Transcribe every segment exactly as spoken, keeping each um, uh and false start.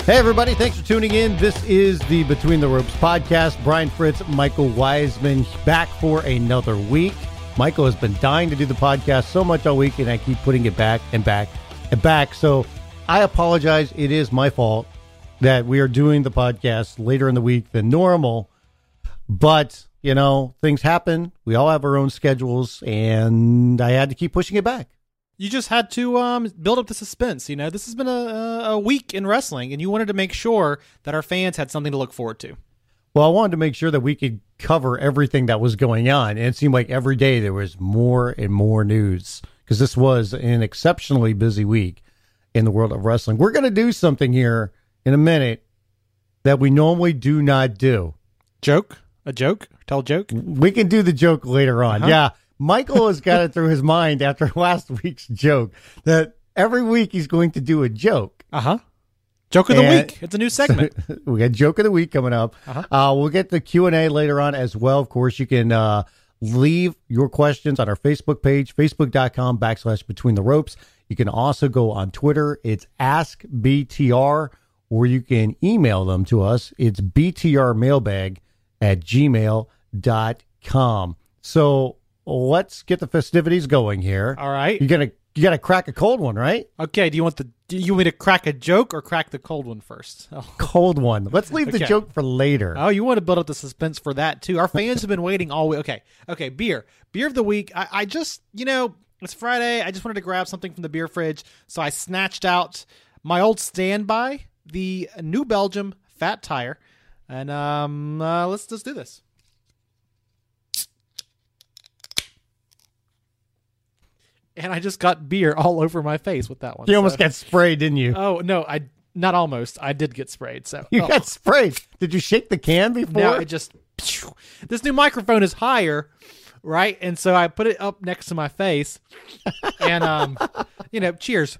Hey, everybody. Thanks for tuning in. This is the Between the Ropes podcast. Brian Fritz, Michael Wiseman back for another week. Michael has been dying to do the podcast so much all week, and I keep putting it back and back and back. So I apologize. It is my fault that we are doing the podcast later in the week than normal. But, you know, things happen. We all have our own schedules, and I had to keep pushing it back. You just had to um, build up the suspense. You know, this has been a, a week in wrestling, and you wanted to make sure that our fans had something to look forward to. Well, I wanted to make sure that we could cover everything that was going on. And it seemed like every day there was more and more news because this was an exceptionally busy week in the world of wrestling. We're going to do something here in a minute that we normally do not do. Joke? A joke? Tell a joke? We can do the joke later on. Uh-huh. Yeah. Michael has got it through his mind after last week's joke that every week he's going to do a joke. Uh-huh. Joke of the and week. It's a new segment. We got joke of the week coming up. Uh-huh. Uh, we'll get the Q and A later on as well. Of course, you can uh, leave your questions on our Facebook page, facebook.com backslash between the ropes. You can also go on Twitter. It's Ask B T R, or you can email them to us. It's btrmailbag at gmail dot com. So let's get the festivities going here. All right. You're going to You got to crack a cold one, right? Okay. Do you want the? Do you want me to crack a joke or crack the cold one first? Oh. Cold one. Let's leave okay. the joke for later. Oh, you want to build up the suspense for that too? Our fans have been waiting all week. Okay. Okay. Beer. Beer of the week. I, I just, you know, it's Friday. I just wanted to grab something from the beer fridge, so I snatched out my old standby, the New Belgium Fat Tire, and um, uh, let's just do this. And I just got beer all over my face with that one. You so. almost got sprayed, didn't you? Oh, no, I not almost. I did get sprayed. So You oh. got sprayed. Did you shake the can before? No, it just... This new microphone is higher, right? And so I put it up next to my face. And, um, you know, cheers.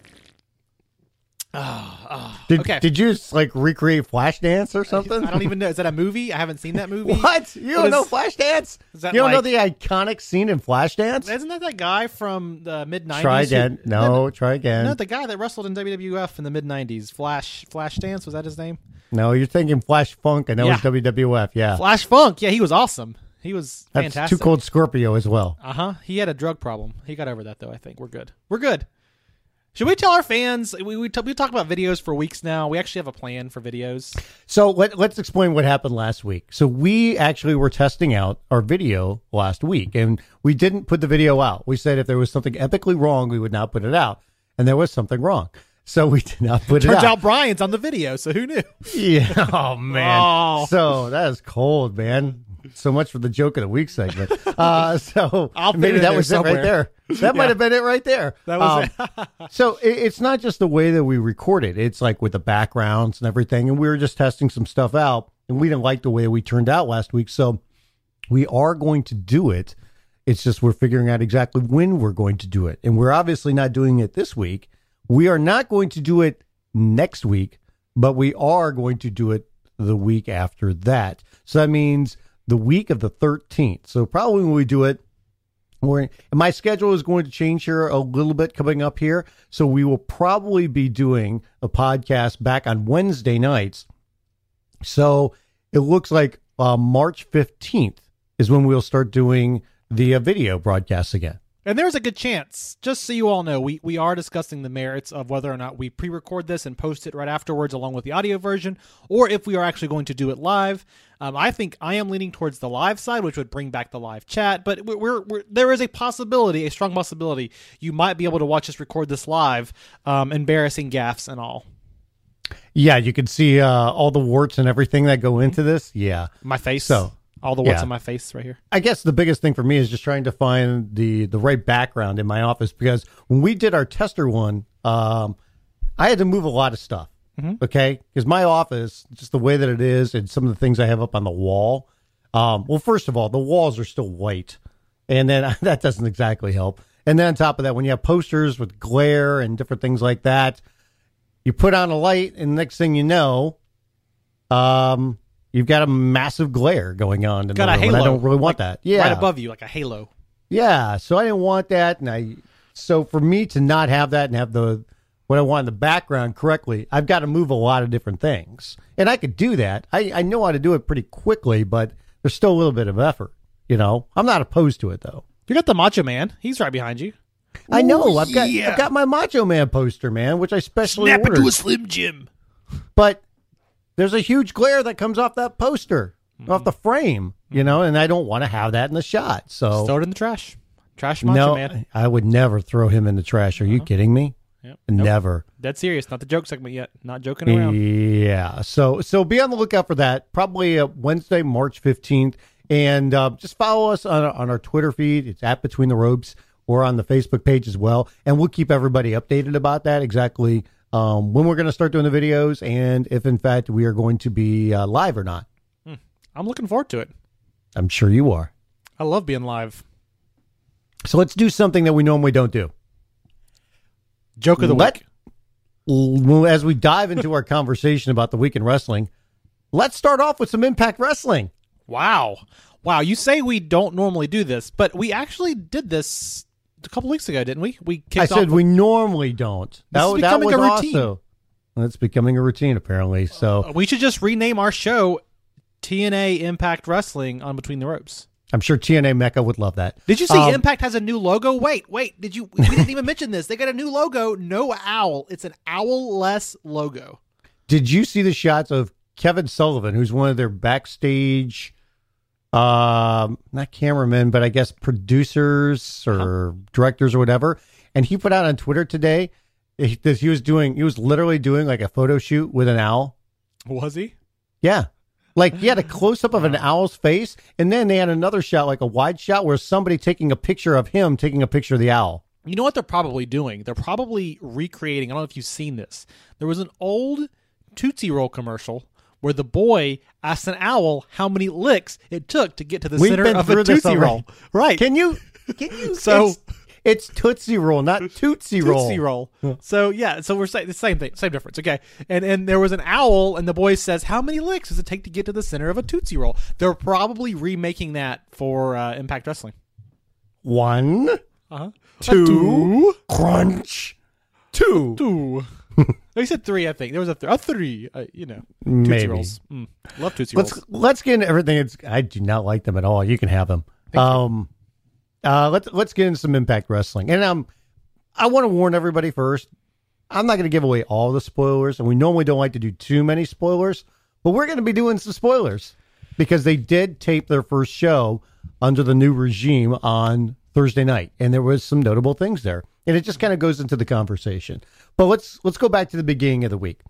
Oh, oh, did, okay. Did you just, like, recreate Flashdance or something? I don't even know. Is that a movie? I haven't seen that movie. What? You don't what know is, Flashdance? Is that you don't like, know the iconic scene in Flashdance? Isn't that that guy from the mid nineties? Try again. Who, no, no, try again. No, the guy that wrestled in W W F in the mid nineties. Flash Flashdance, was that his name? No, you're thinking Flash Funk, and that yeah. was W W F, yeah. Flash Funk. Yeah, he was awesome. He was That's fantastic. Too Cold Scorpio as well. Uh-huh. He had a drug problem. He got over that, though, I think. We're good. We're good. Should we tell our fans? We we, t- we talk about videos for weeks now. We actually have a plan for videos. So let, let's explain what happened last week. So we actually were testing out our video last week, and we didn't put the video out. We said if there was something epically wrong, we would not put it out. And there was something wrong. So we did not put it out. Turns out Brian's on the video, so who knew? Yeah. Oh, man. Oh. So that is cold, man. So much for the joke of the week segment. Uh, so I'll maybe that was somewhere. it right there. That might yeah. have been it right there. That was um, it. So it, it's not just the way that we record it. It's like with the backgrounds and everything. And we were just testing some stuff out, and we didn't like the way we turned out last week. So we are going to do it. It's just we're figuring out exactly when we're going to do it. And we're obviously not doing it this week. We are not going to do it next week, but we are going to do it the week after that. So that means the week of the thirteenth. So probably when we do it, we're, and my schedule is going to change here a little bit coming up here. So we will probably be doing a podcast back on Wednesday nights. So it looks like uh, March fifteenth is when we'll start doing the uh, video broadcasts again. And there's a good chance, just so you all know, we, we are discussing the merits of whether or not we pre-record this and post it right afterwards along with the audio version, or if we are actually going to do it live. Um, I think I am leaning towards the live side, which would bring back the live chat, but we're, we're, we're there is a possibility, a strong possibility, you might be able to watch us record this live, um, embarrassing gaffes and all. Yeah, you can see uh, all the warts and everything that go into this. Yeah. My face. So all the warts yeah. on my face right here. I guess the biggest thing for me is just trying to find the, the right background in my office, because when we did our tester one, um, I had to move a lot of stuff. Mm-hmm. Okay. Because my office, just the way that it is and some of the things I have up on the wall. Um, well, first of all, the walls are still white, and then that doesn't exactly help. And then on top of that, when you have posters with glare and different things like that, you put on a light, and next thing you know, um, you've got a massive glare going on. In got the a room, halo. and I don't really want like, that. Yeah. Right above you, like a halo. Yeah. So I didn't want that. And I, so for me to not have that and have the, what I want in the background correctly, I've got to move a lot of different things. And I could do that. I, I know how to do it pretty quickly, but there's still a little bit of effort. You know, I'm not opposed to it, though. You got the Macho Man. He's right behind you. I know. Ooh, I've got yeah. I've got my Macho Man poster, man, which I specially Snap ordered. into a Slim Jim. But there's a huge glare that comes off that poster, mm-hmm. off the frame, you know, and I don't want to have that in the shot. So throw it in the trash. Trash Macho no, Man. I would never throw him in the trash. Are uh-huh. you kidding me? Yep. Never. Nope. Dead serious. Not the joke segment yet. Not joking around. Yeah. So so be on the lookout for that. Probably uh, Wednesday, March fifteenth. And uh, just follow us on, on our Twitter feed. It's at Between the Ropes, or on the Facebook page as well. And we'll keep everybody updated about that, exactly um, when we're going to start doing the videos, and if, in fact, we are going to be uh, live or not. Hmm. I'm looking forward to it. I'm sure you are. I love being live. So let's do something that we normally don't do. Joke of the Let, week. As we dive into our conversation about the week in wrestling, let's start off with some Impact Wrestling. Wow. Wow. You say we don't normally do this, but we actually did this a couple weeks ago, didn't we? We kicked I said off we normally don't. This That, is that becoming was a routine. also. It's becoming a routine, apparently. So Uh, we should just rename our show T N A Impact Wrestling on Between the Ropes. I'm sure T N A Mecca would love that. Did you see Um, Impact has a new logo? Wait, wait. Did you? We didn't even mention this. They got a new logo. No owl. It's an owl-less logo. Did you see the shots of Kevin Sullivan, who's one of their backstage, um, not cameramen, but I guess producers or huh? directors or whatever? And he put out on Twitter today that he was doing, he was literally doing like a photo shoot with an owl. Was he? Yeah. Like, he had a close-up of an owl's face, and then they had another shot, like a wide shot, where somebody taking a picture of him taking a picture of the owl. You know what they're probably doing? They're probably recreating, I don't know if you've seen this. There was an old Tootsie Roll commercial where the boy asked an owl how many licks it took to get to the We've center been of through a this Tootsie already. Roll. Right. Can you... Can you so... It's, it's Tootsie Roll, not Tootsie Roll. Tootsie Roll. So, yeah, so we're saying the same thing, same difference, okay? And and there was an owl, and the boy says, how many licks does it take to get to the center of a Tootsie Roll? They're probably remaking that for uh, Impact Wrestling. One, uh-huh. two, two, crunch, two. Two. They said three, I think. There was a, th- a three, uh, you know. Tootsie Maybe. Rolls. Mm. Love Tootsie let's, Rolls. Let's get into everything. It's, I do not like them at all. You can have them. Thank um, uh, let's let's get into some Impact Wrestling. And um, I want to warn everybody first. I'm not going to give away all the spoilers, and we normally don't like to do too many spoilers, but we're going to be doing some spoilers because they did tape their first show under the new regime on Thursday night, and there was some notable things there, and it just kind of goes into the conversation. But let's let's go back to the beginning of the week.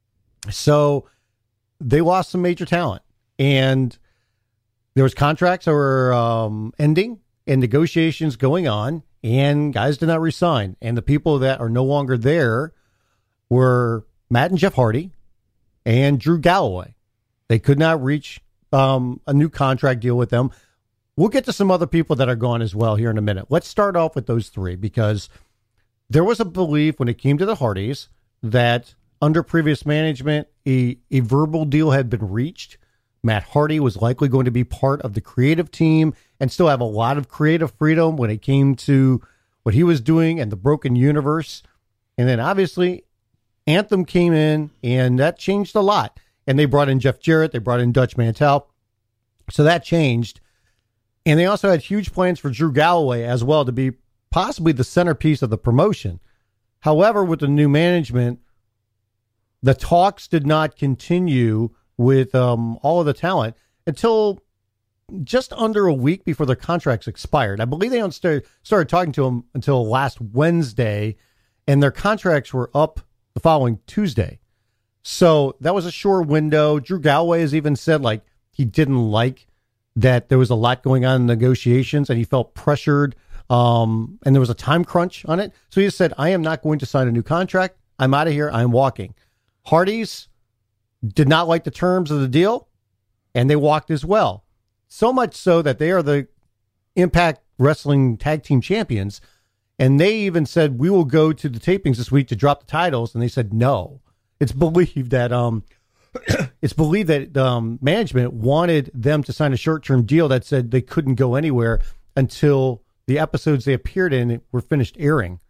So they lost some major talent, and there was contracts that were um, ending and negotiations going on, and guys did not resign. And the people that are no longer there were Matt and Jeff Hardy and Drew Galloway. They could not reach um, a new contract deal with them. We'll get to some other people that are gone as well here in a minute. Let's start off with those three, because there was a belief when it came to the Hardys that under previous management, a, a verbal deal had been reached. Matt Hardy was likely going to be part of the creative team and still have a lot of creative freedom when it came to what he was doing and the Broken Universe. And then obviously Anthem came in, and that changed a lot. And they brought in Jeff Jarrett. They brought in Dutch Mantel. So that changed. And they also had huge plans for Drew Galloway as well to be possibly the centerpiece of the promotion. However, with the new management, the talks did not continue with um, all of the talent until just under a week before their contracts expired. I believe they don't start, started talking to them until last Wednesday, and their contracts were up the following Tuesday. So that was a short window. Drew Galloway has even said like he didn't like that there was a lot going on in negotiations, and he felt pressured, um, and there was a time crunch on it. So he just said, I am not going to sign a new contract. I'm out of here. I'm walking. Hardys did not like the terms of the deal, and they walked as well. So much so that they are the Impact Wrestling Tag Team Champions, and they even said, we will go to the tapings this week to drop the titles, and they said no. It's believed that um, it's believed that um, management wanted them to sign a short-term deal that said they couldn't go anywhere until the episodes they appeared in were finished airing.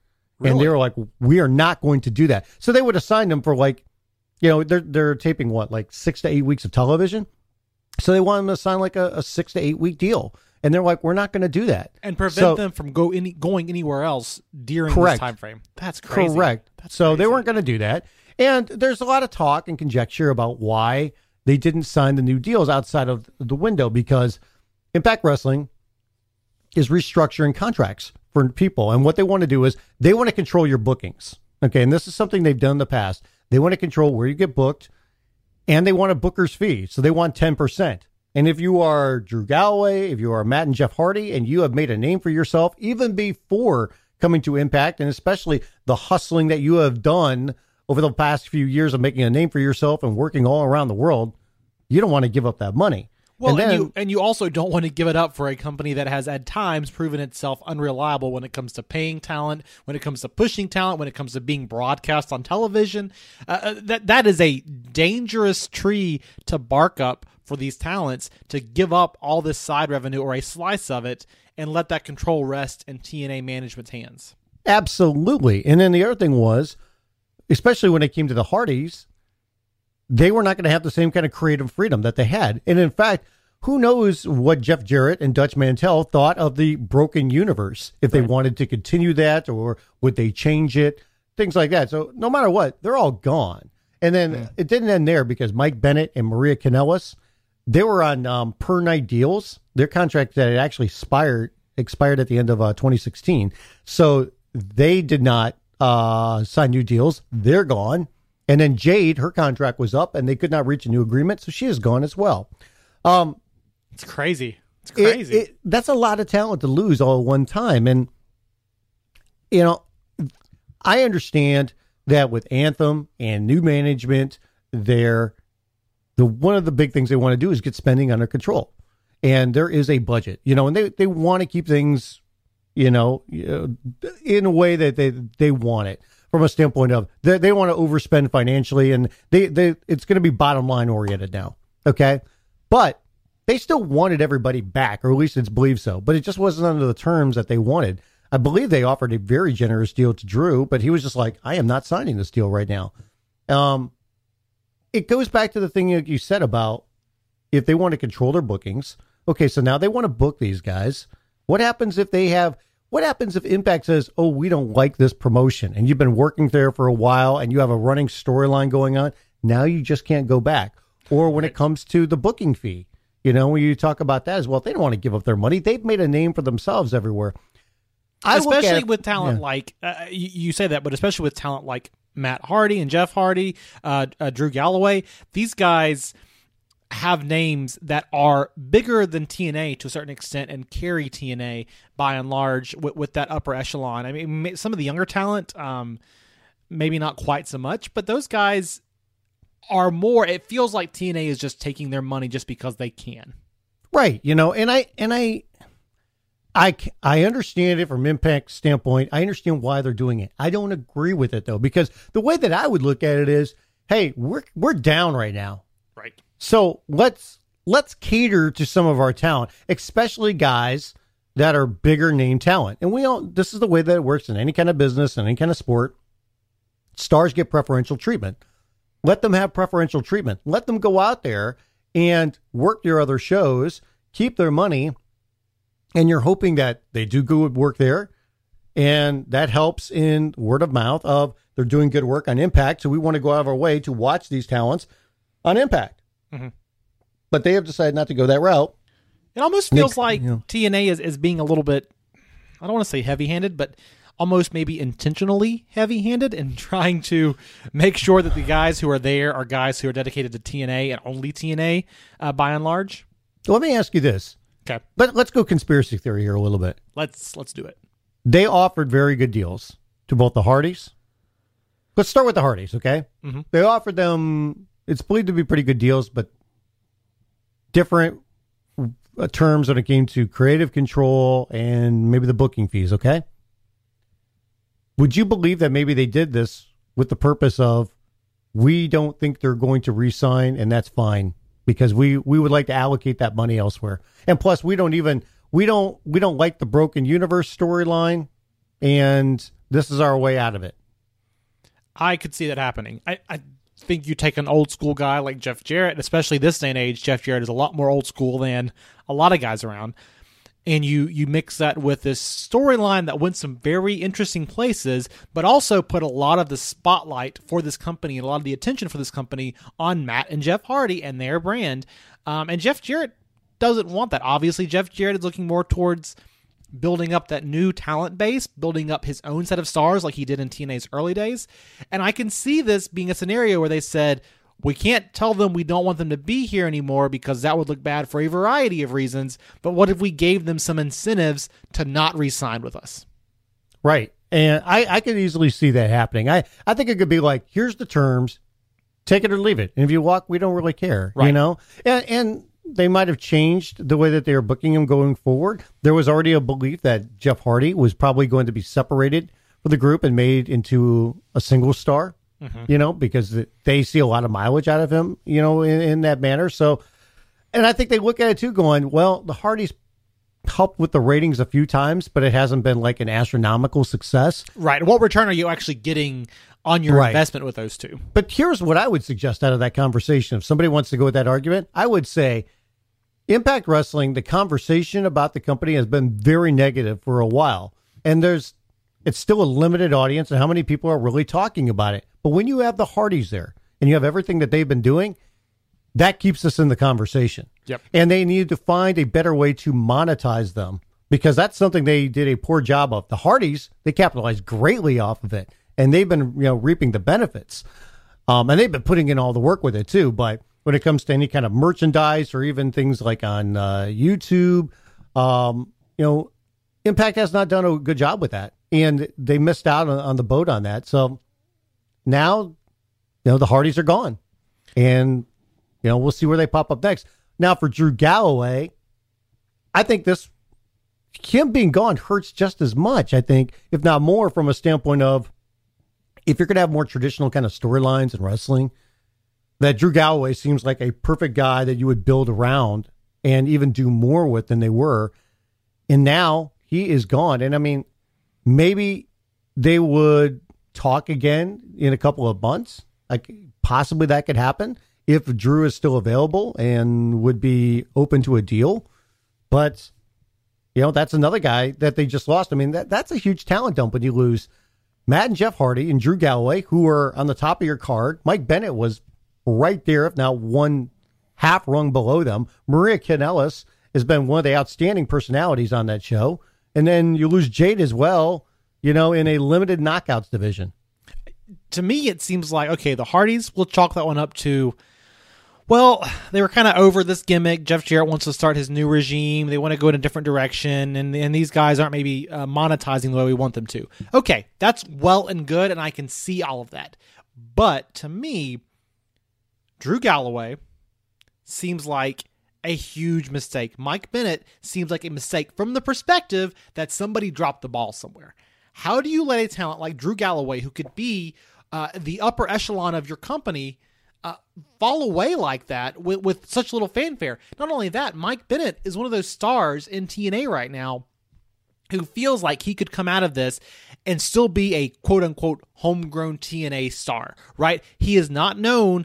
And they were like, we are not going to do that. So they would have signed them for like, you know, they're, they're taping what, like six to eight weeks of television. So they want them to sign like a, a six to eight week deal. And they're like, we're not going to do that. And prevent so, them from go any, going anywhere else during correct. this time frame. That's crazy. Correct. That's so crazy. they weren't going to do that. And there's a lot of talk and conjecture about why they didn't sign the new deals outside of the window, because Impact Wrestling is restructuring contracts for people. And what they want to do is they want to control your bookings. Okay. And this is something they've done in the past. They want to control where you get booked, and they want a booker's fee. So they want ten percent. And if you are Drew Galloway, if you are Matt and Jeff Hardy, and you have made a name for yourself, even before coming to Impact, and especially the hustling that you have done over the past few years of making a name for yourself and working all around the world, you don't want to give up that money. Well, and, and, then, you, and you also don't want to give it up for a company that has at times proven itself unreliable when it comes to paying talent, when it comes to pushing talent, when it comes to being broadcast on television. Uh, that that is a dangerous tree to bark up for these talents, to give up all this side revenue or a slice of it and let that control rest in T N A management's hands. Absolutely. And then the other thing was, especially when it came to the Hardys, they were not going to have the same kind of creative freedom that they had. And in fact, who knows what Jeff Jarrett and Dutch Mantell thought of the Broken Universe, if they right. wanted to continue that, or would they change it, things like that. So no matter what, they're all gone. And then yeah. it didn't end there, because Mike Bennett and Maria Kanellis, they were on um, per night deals. Their contract that had actually expired, expired at the end of uh, twenty sixteen. So they did not uh, sign new deals. They're gone. And then Jade, her contract was up and they could not reach a new agreement. So she is gone as well. Um, it's crazy. It's crazy. It, it, that's a lot of talent to lose all at one time. And, you know, I understand that with Anthem and new management, they're the one of the big things they want to do is get spending under control. And there is a budget, you know, and they, they want to keep things, you know, in a way that they, they want it. From a standpoint of they, they want to overspend financially, and they, they it's going to be bottom line oriented now. Okay. But they still wanted everybody back, or at least it's believed so, but it just wasn't under the terms that they wanted. I believe they offered a very generous deal to Drew, but he was just like, I am not signing this deal right now. Um, it goes back to the thing that you said about if they want to control their bookings. Okay. So now they want to book these guys. What happens if they have, What happens if Impact says, oh, we don't like this promotion, and you've been working there for a while and you have a running storyline going on? Now you just can't go back. Or when it comes to the booking fee, you know, when you talk about that as well, they don't want to give up their money. They've made a name for themselves everywhere. I especially with talent yeah. like, uh, you, you say that, but especially with talent like Matt Hardy and Jeff Hardy, uh, uh, Drew Galloway, these guys have names that are bigger than T N A to a certain extent and carry T N A by and large with, with that upper echelon. I mean, some of the younger talent, um, maybe not quite so much, but those guys are more, it feels like T N A is just taking their money just because they can. Right. You know, and I, and I, I, I understand it from Impact's standpoint. I understand why they're doing it. I don't agree with it though, because the way that I would look at it is, hey, we're, we're down right now. Right. So let's let's cater to some of our talent, especially guys that are bigger name talent. And we all this is the way that it works in any kind of business and any kind of sport. Stars get preferential treatment. Let them have preferential treatment. Let them go out there and work your other shows, keep their money, and you're hoping that they do good work there. And that helps in word of mouth of they're doing good work on Impact. So we want to go out of our way to watch these talents on Impact. Mm-hmm. But they have decided not to go that route. It almost feels they, like you know, T N A is, is being a little bit, I don't want to say heavy-handed, but almost maybe intentionally heavy-handed in trying to make sure that the guys who are there are guys who are dedicated to T N A and only T N A uh, by and large. Let me ask you this. Okay. But let's go conspiracy theory here a little bit. Let's let's do it. They offered very good deals to both the Hardys. Let's start with the Hardys, okay? Mm-hmm. They offered them, it's believed to be pretty good deals, but different uh, terms when it came to creative control and maybe the booking fees, okay? Would you believe that maybe they did this with the purpose of, we don't think they're going to re-sign, and that's fine, because we, we would like to allocate that money elsewhere. And plus, we don't even, we don't, we don't like the Broken Universe storyline, and this is our way out of it. I could see that happening. I, I think you take an old school guy like Jeff Jarrett, especially this day and age. Jeff Jarrett is a lot more old school than a lot of guys around. And you you mix that with this storyline that went some very interesting places, but also put a lot of the spotlight for this company and a lot of the attention for this company on Matt and Jeff Hardy and their brand. Um, and Jeff Jarrett doesn't want that. Obviously, Jeff Jarrett is looking more towards building up that new talent base, building up his own set of stars like he did in T N A's early days. And I can see this being a scenario where they said, we can't tell them we don't want them to be here anymore because that would look bad for a variety of reasons. But what if we gave them some incentives to not re-sign with us? Right. And I, I could easily see that happening. I, I think it could be like, here's the terms, take it or leave it. And if you walk, we don't really care, right. you know? And, and they might have changed the way that they were booking him going forward. There was already a belief that Jeff Hardy was probably going to be separated from the group and made into a single star. Mm-hmm. You know, because they see a lot of mileage out of him, you know, in, in that manner. So, and I think they look at it too going, well, the Hardys helped with the ratings a few times, but it hasn't been like an astronomical success. Right. What return are you actually getting on your right. investment with those two? But here's what I would suggest out of that conversation. If somebody wants to go with that argument, I would say Impact Wrestling, the conversation about the company has been very negative for a while. And there's, it's still a limited audience and how many people are really talking about it. But when you have the Hardys there and you have everything that they've been doing, that keeps us in the conversation. Yep. And they need to find a better way to monetize them because that's something they did a poor job of. The Hardys, they capitalized greatly off of it and they've been, you know, reaping the benefits. Um, and they've been putting in all the work with it too. But when it comes to any kind of merchandise or even things like on uh, YouTube, um, you know, Impact has not done a good job with that. And they missed out on, on the boat on that. So now, you know, the Hardys are gone. And, you know, we'll see where they pop up next. Now, for Drew Galloway, I think this, him being gone hurts just as much, I think, if not more, from a standpoint of if you're going to have more traditional kind of storylines in wrestling, that Drew Galloway seems like a perfect guy that you would build around and even do more with than they were. And now he is gone. And I mean, maybe they would talk again in a couple of months. Like possibly that could happen if Drew is still available and would be open to a deal. But, you know, that's another guy that they just lost. I mean, that that's a huge talent dump when you lose Matt and Jeff Hardy and Drew Galloway, who are on the top of your card. Mike Bennett was right there, if not one half rung below them. Maria Kanellis has been one of the outstanding personalities on that show. And then you lose Jade as well, you know, in a limited knockouts division. To me, it seems like, okay, the Hardys will chalk that one up to, well, they were kind of over this gimmick. Jeff Jarrett wants to start his new regime. They want to go in a different direction. And, and these guys aren't maybe uh, monetizing the way we want them to. Okay, that's well and good, and I can see all of that. But to me, Drew Galloway seems like a huge mistake. Mike Bennett seems like a mistake from the perspective that somebody dropped the ball somewhere. How do you let a talent like Drew Galloway, who could be uh, the upper echelon of your company, uh, fall away like that with, with such little fanfare? Not only that, Mike Bennett is one of those stars in T N A right now who feels like he could come out of this and still be a quote-unquote homegrown T N A star, right? He is not known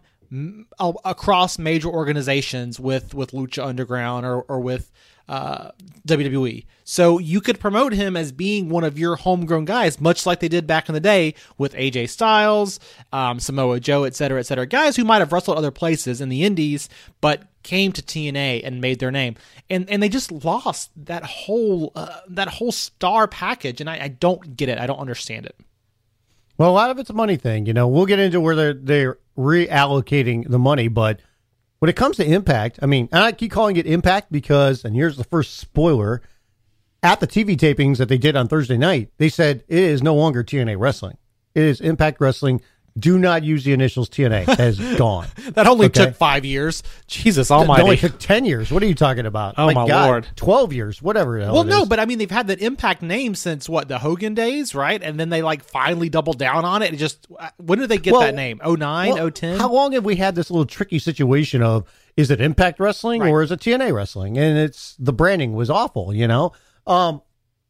across major organizations with, with Lucha Underground or, or with uh, W W E. So you could promote him as being one of your homegrown guys, much like they did back in the day with A J Styles, um, Samoa Joe, et cetera, et cetera. Guys who might have wrestled other places in the indies, but came to T N A and made their name. And and they just lost that whole uh, that whole star package, and I, I don't get it. I don't understand it. Well, a lot of it's a money thing. You know, we'll get into where they're, they're reallocating the money, but when it comes to Impact, I mean, and I keep calling it Impact because, and here's the first spoiler, at the T V tapings that they did on Thursday night, they said it is no longer T N A Wrestling. It is Impact Wrestling. Do not use the initials T N A. That is gone. That only okay? took five years. Jesus almighty. It only took ten years. What are you talking about? Oh, my, my God, Lord. twelve years, whatever the hell Well, it no, is. but I mean, they've had that Impact name since, what, the Hogan days, right? And then they, like, finally doubled down on it. It just, when did they get well, that name? oh nine, well, oh ten? How long have we had this little tricky situation of, is it Impact Wrestling right. or is it T N A Wrestling? And it's, the branding was awful, you know? Um,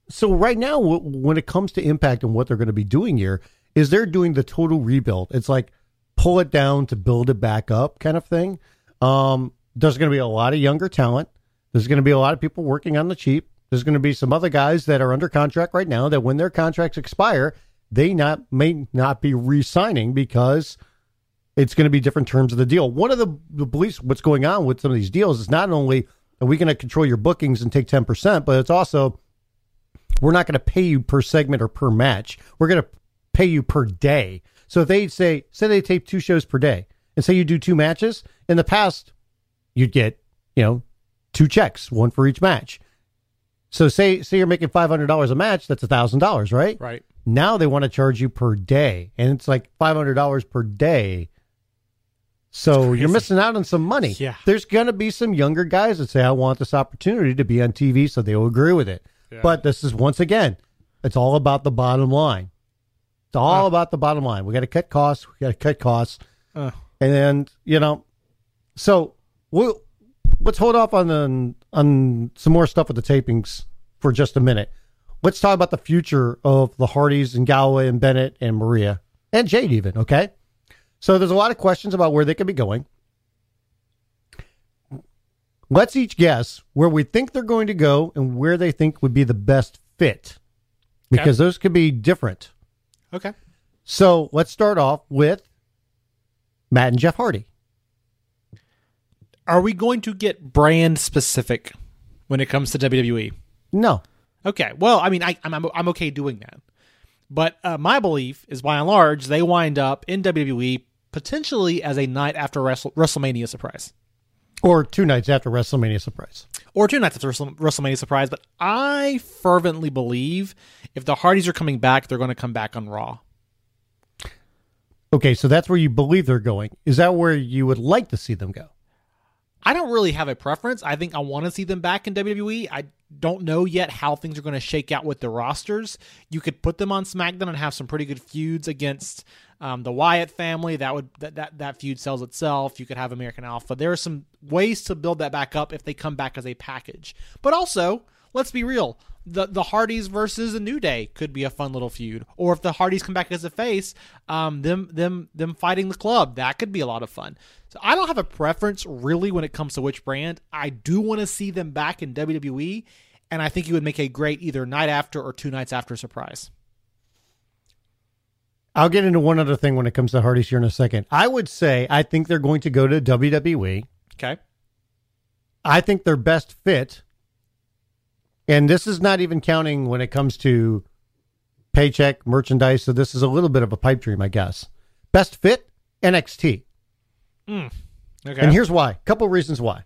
so right now, w- when it comes to Impact and what they're going to be doing here, is they're doing the total rebuild. It's like pull it down to build it back up kind of thing. Um, there's going to be a lot of younger talent. There's going to be a lot of people working on the cheap. There's going to be some other guys that are under contract right now that when their contracts expire, they not may not be re-signing because it's going to be different terms of the deal. One of the, the beliefs, what's going on with some of these deals is not only are we going to control your bookings and take ten percent, but it's also we're not going to pay you per segment or per match. We're going to pay you per day. So if they say, say they tape two shows per day and say you do two matches, in the past, you'd get, you know, two checks, one for each match. So say say you're making five hundred dollars a match, that's one thousand dollars, right? Right. Now they want to charge you per day, and it's like five hundred dollars per day. So you're missing out on some money. Yeah. There's going to be some younger guys that say, I want this opportunity to be on T V, so they will agree with it. Yeah. But this is, once again, it's all about the bottom line. It's all uh, about the bottom line. We got to cut costs. We got to cut costs. Uh, and then, you know, so we'll, let's hold off on the, on some more stuff with the tapings for just a minute. Let's talk about the future of the Hardys and Galloway and Bennett and Maria and Jade even, okay? So there's a lot of questions about where they could be going. Let's each guess where we think they're going to go and where they think would be the best fit, because okay. those could be different. Okay. So let's start off with Matt and Jeff Hardy. Are we going to get brand specific when it comes to W W E? No. Okay. Well, I mean, I, I'm I'm okay doing that, but uh, my belief is, by and large, they wind up in W W E potentially as a night after Wrestle- WrestleMania surprise, or two nights after WrestleMania surprise, or two nights after Wrestle- WrestleMania surprise. But I fervently believe if the Hardys are coming back, they're going to come back on Raw. Okay, so that's where you believe they're going. Is that where you would like to see them go? I don't really have a preference. I think I want to see them back in W W E. I don't know yet how things are going to shake out with the rosters. You could put them on SmackDown and have some pretty good feuds against um, the Wyatt family. That would that, that that feud sells itself. You could have American Alpha. There are some ways to build that back up if they come back as a package. But also, let's be real. The the Hardys versus a New Day could be a fun little feud. Or if the Hardys come back as a face, um, them them them fighting the Club, that could be a lot of fun. So I don't have a preference really when it comes to which brand. I do want to see them back in W W E, and I think it would make a great either night after or two nights after surprise. I'll get into one other thing when it comes to Hardys here in a second. I would say I think they're going to go to W W E. Okay. I think their best fit, and this is not even counting when it comes to paycheck, merchandise, so this is a little bit of a pipe dream, I guess. Best fit, N X T. Mm. Okay. And here's why. A couple of reasons why.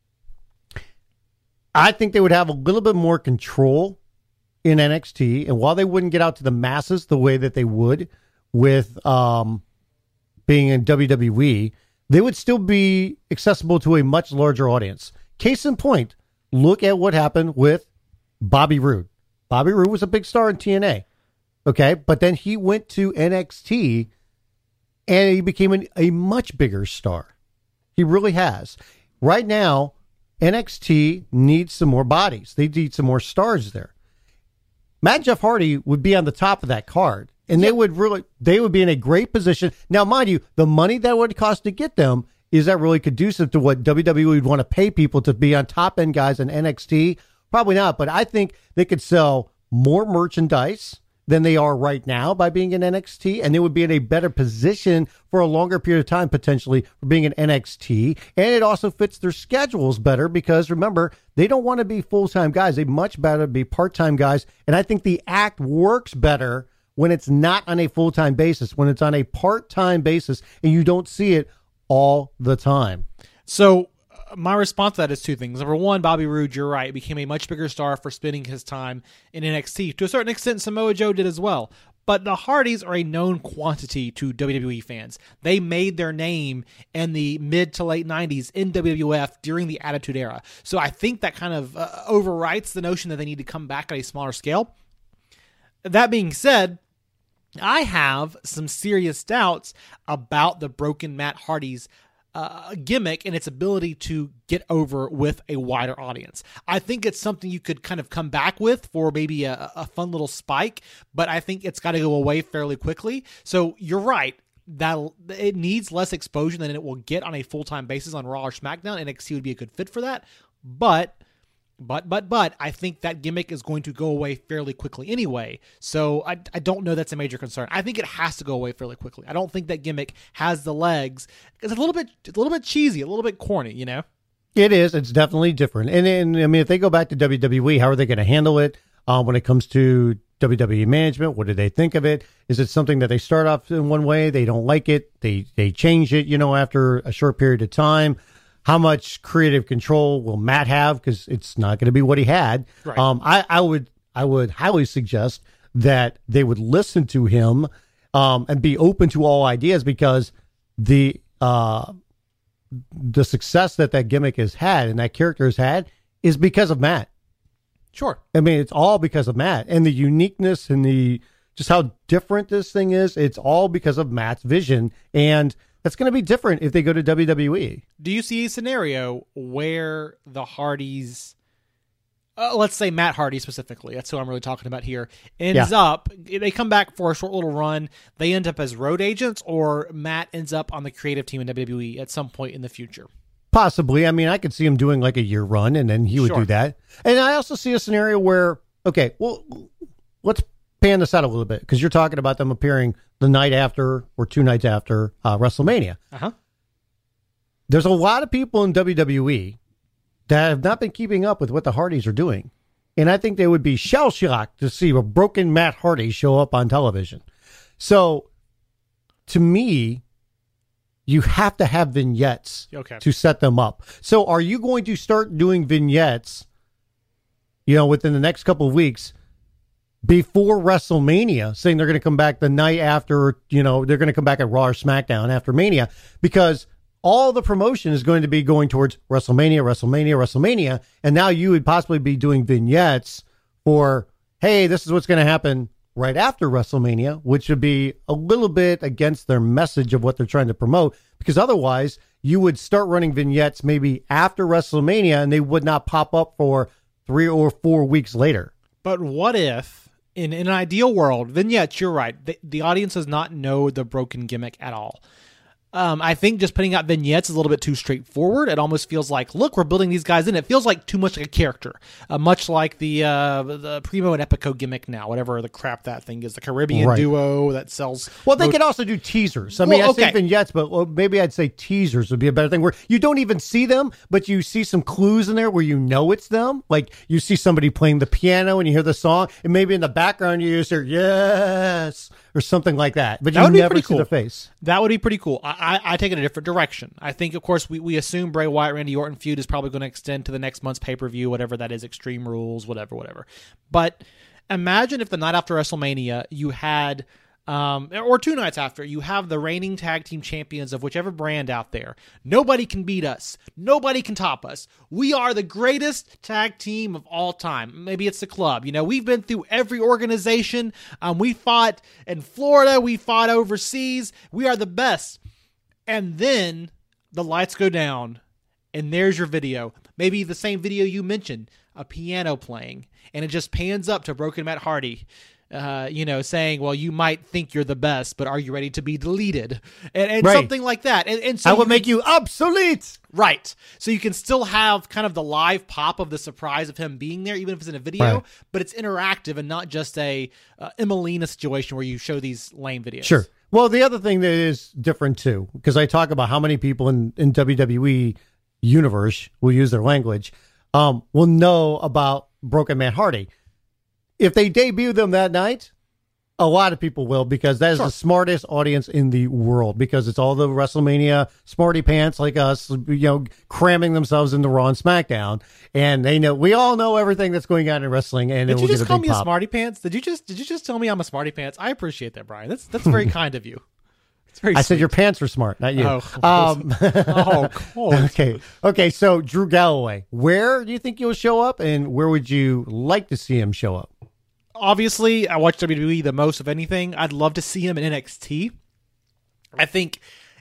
I think they would have a little bit more control in N X T, and while they wouldn't get out to the masses the way that they would with um, being in W W E, they would still be accessible to a much larger audience. Case in point, look at what happened with Bobby Roode. Bobby Roode was a big star in T N A, okay? But then he went to N X T, and he became an, a much bigger star. He really has. Right now, N X T needs some more bodies. They need some more stars there. Matt and Jeff Hardy would be on the top of that card, and yep. they would really, they would be in a great position. Now, mind you, the money that would cost to get them, is that really conducive to what W W E would want to pay people to be on top end guys in N X T? Probably not, but I think they could sell more merchandise than they are right now by being in N X T, and they would be in a better position for a longer period of time, potentially, for being in N X T. And it also fits their schedules better because, remember, they don't want to be full-time guys. They much better be part-time guys. And I think the act works better when it's not on a full-time basis, when it's on a part-time basis, and you don't see it all the time. So my response to that is two things. Number one, Bobby Roode, you're right, became a much bigger star for spending his time in N X T. To a certain extent, Samoa Joe did as well. But the Hardys are a known quantity to W W E fans. They made their name in the mid to late nineties in W W F during the Attitude Era. So I think that kind of uh, overwrites the notion that they need to come back at a smaller scale. That being said, I have some serious doubts about the broken Matt Hardy's uh, gimmick and its ability to get over with a wider audience. I think it's something you could kind of come back with for maybe a, a fun little spike, but I think it's got to go away fairly quickly. So you're right. That it needs less exposure than it will get on a full-time basis on Raw or SmackDown. N X T would be a good fit for that. But, but, but, but, I think that gimmick is going to go away fairly quickly anyway. So I, I don't know that's a major concern. I think it has to go away fairly quickly. I don't think that gimmick has the legs. It's a little bit, a little bit cheesy, a little bit corny, you know? It is. It's definitely different. And, and I mean, if they go back to W W E, how are they going to handle it uh, when it comes to W W E management? What do they think of it? Is it something that they start off in one way, they don't like it, they they change it, you know, after a short period of time? How much creative control will Matt have? Because it's not going to be what he had. Right. Um, I, I would I would highly suggest that they would listen to him um, and be open to all ideas, because the uh, the success that that gimmick has had and that character has had is because of Matt. Sure. I mean, it's all because of Matt and the uniqueness and the just how different this thing is. It's all because of Matt's vision, and that's going to be different if they go to W W E. Do you see a scenario where the Hardys, uh, let's say Matt Hardy specifically, that's who I'm really talking about here, ends Yeah. up, they come back for a short little run, they end up as road agents, or Matt ends up on the creative team in W W E at some point in the future? Possibly. I mean, I could see him doing like a year run, and then he would Sure. do that. And I also see a scenario where, okay, well, let's pan this out a little bit, because you're talking about them appearing the night after or two nights after uh, WrestleMania. Uh-huh. There's a lot of people in W W E that have not been keeping up with what the Hardys are doing. And I think they would be shell-shocked to see a broken Matt Hardy show up on television. So, to me, you have to have vignettes Okay. to set them up. So are you going to start doing vignettes, you know, within the next couple of weeks before WrestleMania, saying they're going to come back the night after, you know, they're going to come back at Raw or SmackDown after Mania, because all the promotion is going to be going towards WrestleMania, WrestleMania, WrestleMania. And now you would possibly be doing vignettes for, hey, this is what's going to happen right after WrestleMania, which would be a little bit against their message of what they're trying to promote, because otherwise you would start running vignettes maybe after WrestleMania and they would not pop up for three or four weeks later. But what if, in, in an ideal world, vignettes, you're right, the, the audience does not know the broken gimmick at all. Um, I think just putting out vignettes is a little bit too straightforward. It almost feels like, look, we're building these guys in. It feels like too much like a character, uh, much like the uh, the Primo and Epico gimmick now, whatever the crap that thing is, the Caribbean Right. duo that sells. Well, they mo- could also do teasers. I mean, Well, I say okay. vignettes, but well, maybe I'd say teasers would be a better thing, where you don't even see them, but you see some clues in there where you know it's them. Like you see somebody playing the piano and you hear the song, and maybe in the background you just hear yes or something like that, but That you would be never pretty see cool. the face. That would be pretty cool. I, I, I take it a different direction. I think, of course, we, we assume Bray Wyatt, Randy Orton feud is probably going to extend to the next month's pay-per-view, whatever that is, Extreme Rules, whatever, whatever. But imagine if the night after WrestleMania you had, um, or two nights after, you have the reigning tag team champions of whichever brand out there. Nobody can beat us. Nobody can top us. We are the greatest tag team of all time. Maybe it's the club. You know, we've been through every organization. Um, we fought in Florida. We fought overseas. We are the best. And then the lights go down, and there's your video. Maybe the same video you mentioned, a piano playing, and it just pans up to Broken Matt Hardy, uh, you know, saying, well, you might think you're the best, but are you ready to be deleted? And, and Right. something like that. And, and so I will you make can- you obsolete. Right. So you can still have kind of the live pop of the surprise of him being there, even if it's in a video, Right. but it's interactive and not just a uh, Emelina situation where you show these lame videos. Sure. Well, the other thing that is different too, because I talk about how many people in, in W W E universe will use their language, um, will know about Broken Matt Hardy. If they debut them that night, a lot of people will, because that is Sure. the smartest audience in the world, because it's all the WrestleMania smarty pants like us, you know, cramming themselves into Raw and SmackDown, and they know, we all know everything that's going on in wrestling, and Did it will you get just a call big me a pop. smarty pants? Did you just did you just tell me I'm a smarty pants? I appreciate that, Brian. That's that's very kind of you. It's very I said sweet. your pants are smart, not you. Oh, um, oh, cool. Okay. Okay. So Drew Galloway, where do you think he'll show up, and where would you like to see him show up? Obviously, I watch W W E the most of anything. I'd love to see him in N X T. I think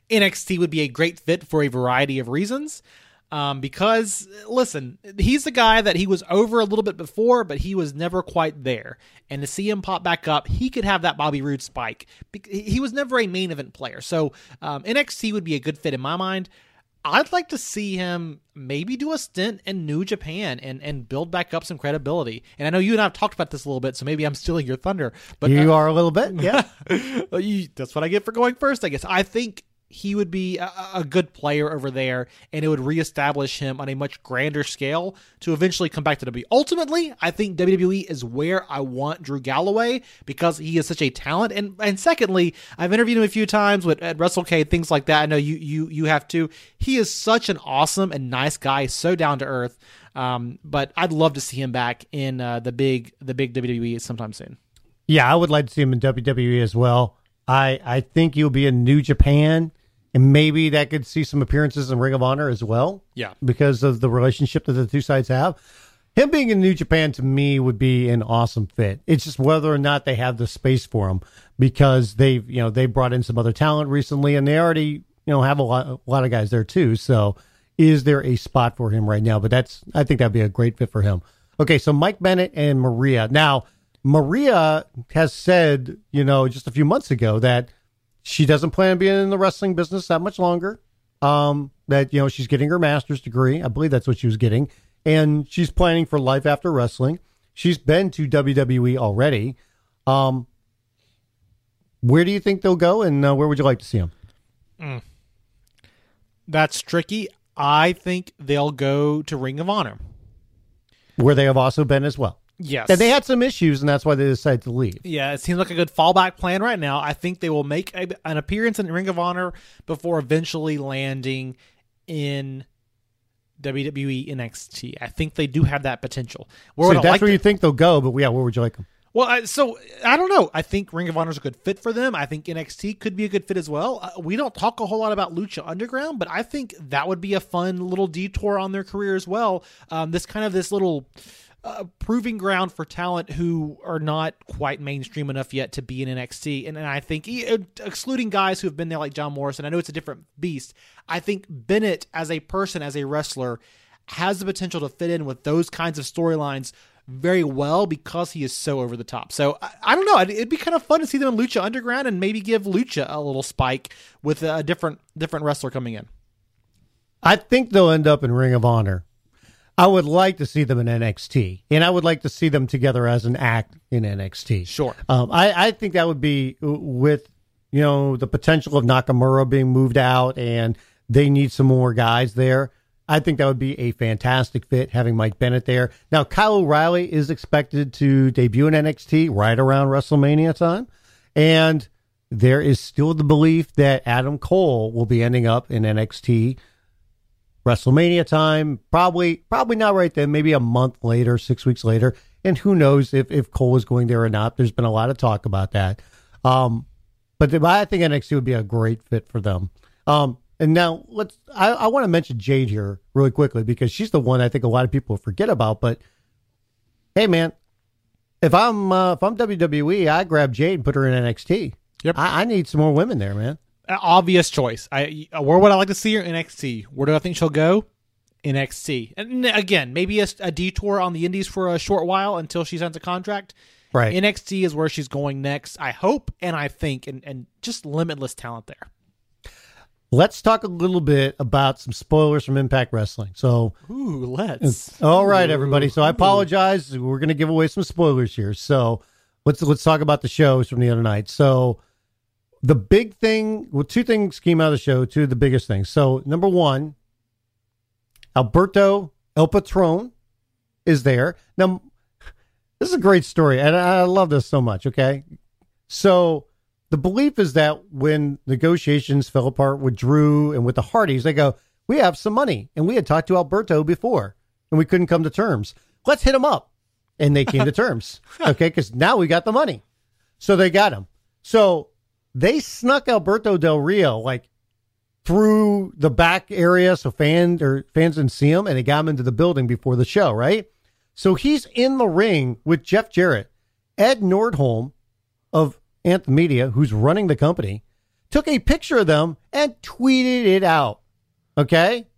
N X T would be a great fit for a variety of reasons. Um, because listen, he's the guy that he was over a little bit before, but he was never quite there. And to see him pop back up, he could have that Bobby Roode spike. He was never a main event player. So um, N X T would be a good fit in my mind. I'd like to see him maybe do a stint in New Japan and, and build back up some credibility. And I know you and I have talked about this a little bit, so maybe I'm stealing your thunder. But you uh, are a little bit, yeah. you, that's what I get for going first, I guess. I think he would be a, a good player over there, and it would reestablish him on a much grander scale to eventually come back to W W E. Ultimately, I think W W E is where I want Drew Galloway because he is such a talent. And and secondly, I've interviewed him a few times with at WrestleCade, things like that. I know you you you have too. He is such an awesome and nice guy, so down to earth. Um, but I'd love to see him back in uh, the big the big W W E sometime soon. Yeah, I would like to see him in W W E as well. I, I think he'll be in New Japan, and maybe that could see some appearances in Ring of Honor as well. Yeah. Because of the relationship that the two sides have. Him being in New Japan, to me, would be an awesome fit. It's just whether or not they have the space for him, because they've, you know, they brought in some other talent recently, and they already, you know, have a lot, a lot of guys there too. So is there a spot for him right now? But that's, I think that'd be a great fit for him. Okay, so Mike Bennett and Maria. Now, Maria has said, you know, just a few months ago that she doesn't plan on being in the wrestling business that much longer. Um, that, you know, she's getting her master's degree. I believe that's what she was getting. And she's planning for life after wrestling. She's been to W W E already. Um, where do you think they'll go, and uh, where would you like to see them? Mm. That's tricky. I think they'll go to Ring of Honor, where they have also been as well. Yes. And they had some issues, and that's why they decided to leave. Yeah, it seems like a good fallback plan right now. I think they will make a, an appearance in Ring of Honor before eventually landing in W W E N X T. I think they do have that potential. Where so that's like where to, you think they'll go, but yeah, where would you like them? Well, I, so I don't know. I think Ring of Honor is a good fit for them. I think N X T could be a good fit as well. Uh, we don't talk a whole lot about Lucha Underground, but I think that would be a fun little detour on their career as well. Um, this kind of this little uh, proving ground for talent who are not quite mainstream enough yet to be in N X T. And, and I think, excluding guys who have been there like John Morrison, I know it's a different beast. I think Bennett as a person, as a wrestler, has the potential to fit in with those kinds of storylines very well because he is so over the top. So I, I don't know. It'd, it'd be kind of fun to see them in Lucha Underground and maybe give Lucha a little spike with a different different wrestler coming in. I think they'll end up in Ring of Honor. I would like to see them in N X T, and I would like to see them together as an act in N X T. Sure. Um, I, I think that would be with, you know, the potential of Nakamura being moved out and they need some more guys there. I think that would be a fantastic fit, having Mike Bennett there. Now, Kyle O'Reilly is expected to debut in N X T right around WrestleMania time. And there is still the belief that Adam Cole will be ending up in N X T WrestleMania time. Probably probably not right then, maybe a month later, six weeks later. And who knows if, if Cole is going there or not. There's been a lot of talk about that. Um, but the, I think N X T would be a great fit for them. Um, And now let's, I, I want to mention Jade here really quickly because she's the one I think a lot of people forget about. But hey, man, if I'm, uh, if I'm W W E, I grab Jade and put her in N X T. Yep. I, I need some more women there, man. An obvious choice. I, where would I like to see her? N X T. Where do I think she'll go? N X T. And again, maybe a, a detour on the indies for a short while until she signs a contract. Right. N X T is where she's going next, I hope, and I think, and, and just limitless talent there. Let's talk a little bit about some spoilers from Impact Wrestling. So, ooh, let's. All right, everybody. So I apologize. We're going to give away some spoilers here. So let's let's talk about the shows from the other night. So the big thing, well, two things came out of the show. Two of the biggest things. So number one, Alberto El Patron is there. Now, this is a great story, and I love this so much. Okay, so. The belief is that when negotiations fell apart with Drew and with the Hardys, they go, we have some money. And we had talked to Alberto before and we couldn't come to terms. Let's hit him up. And they came to terms. Okay. Because now we got the money. So they got him. So they snuck Alberto Del Rio like through the back area. So fans or fans didn't see him, and they got him into the building before the show. Right. So he's in the ring with Jeff Jarrett, Ed Nordholm of Anthem Media, who's running the company, took a picture of them and tweeted it out. Okay?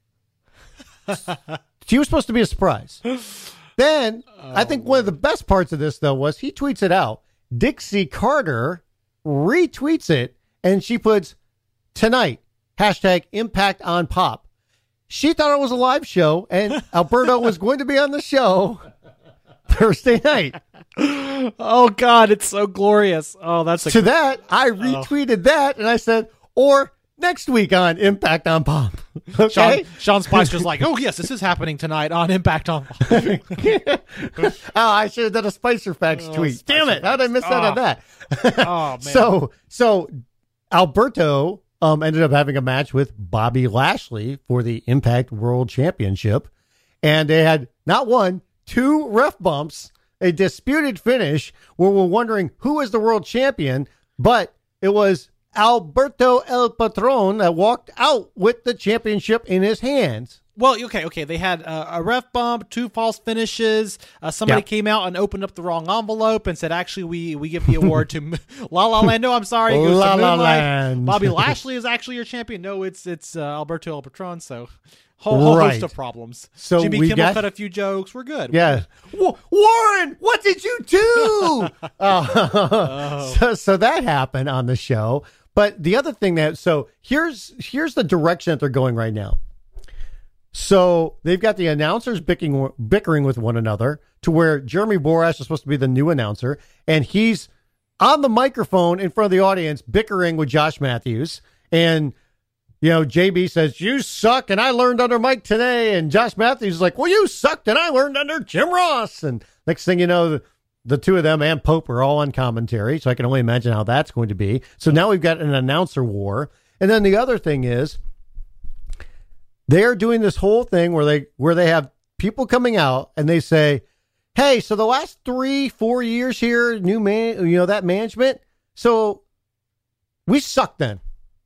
She was supposed to be a surprise. Then, oh, I think one of the best parts of this, though, was he tweets it out. Dixie Carter retweets it, and she puts, tonight, hashtag impact on pop. She thought it was a live show, and Alberto was going to be on the show Thursday night. Oh, God, it's so glorious. Oh, that's a... To that, I retweeted oh. that, and I said, or next week on Impact on Pop. Okay? Sean, Sean Spicer's like, oh, yes, this is happening tonight on Impact on Pop. Oh, I should have done a Spicer Facts oh, tweet. Spicer Damn it. How did I miss oh. out on that? Oh, man. So, so Alberto um, ended up having a match with Bobby Lashley for the Impact World Championship. And they had not one, two ref bumps, a disputed finish where we're wondering who is the world champion, but it was Alberto El Patron that walked out with the championship in his hands. Well, okay, okay. They had uh, a ref bump, two false finishes. Uh, somebody yep. came out and opened up the wrong envelope and said, actually, we, we give the award to La La Land. No, I'm sorry. It goes La to La Land. Bobby Lashley is actually your champion. No, it's it's uh, Alberto El Patron. So, whole, whole right. host of problems. So Jimmy we Kimmel got, cut a few jokes. We're good. Yeah. W- Warren, what did you do? uh, oh. so, so that happened on the show. But the other thing that, so here's here's the direction that they're going right now. So they've got the announcers bickering, bickering with one another to where Jeremy Borash is supposed to be the new announcer, and he's on the microphone in front of the audience bickering with Josh Matthews. And, you know, J B says, you suck, and I learned under Mike today. And Josh Matthews is like, well, you sucked, and I learned under Jim Ross. And next thing you know, the, the two of them and Pope are all on commentary, so I can only imagine how that's going to be. So now we've got an announcer war. And then the other thing is, they're doing this whole thing where they where they have people coming out and they say, hey, so the last three, four years here, new man, you know, that management, so we sucked then.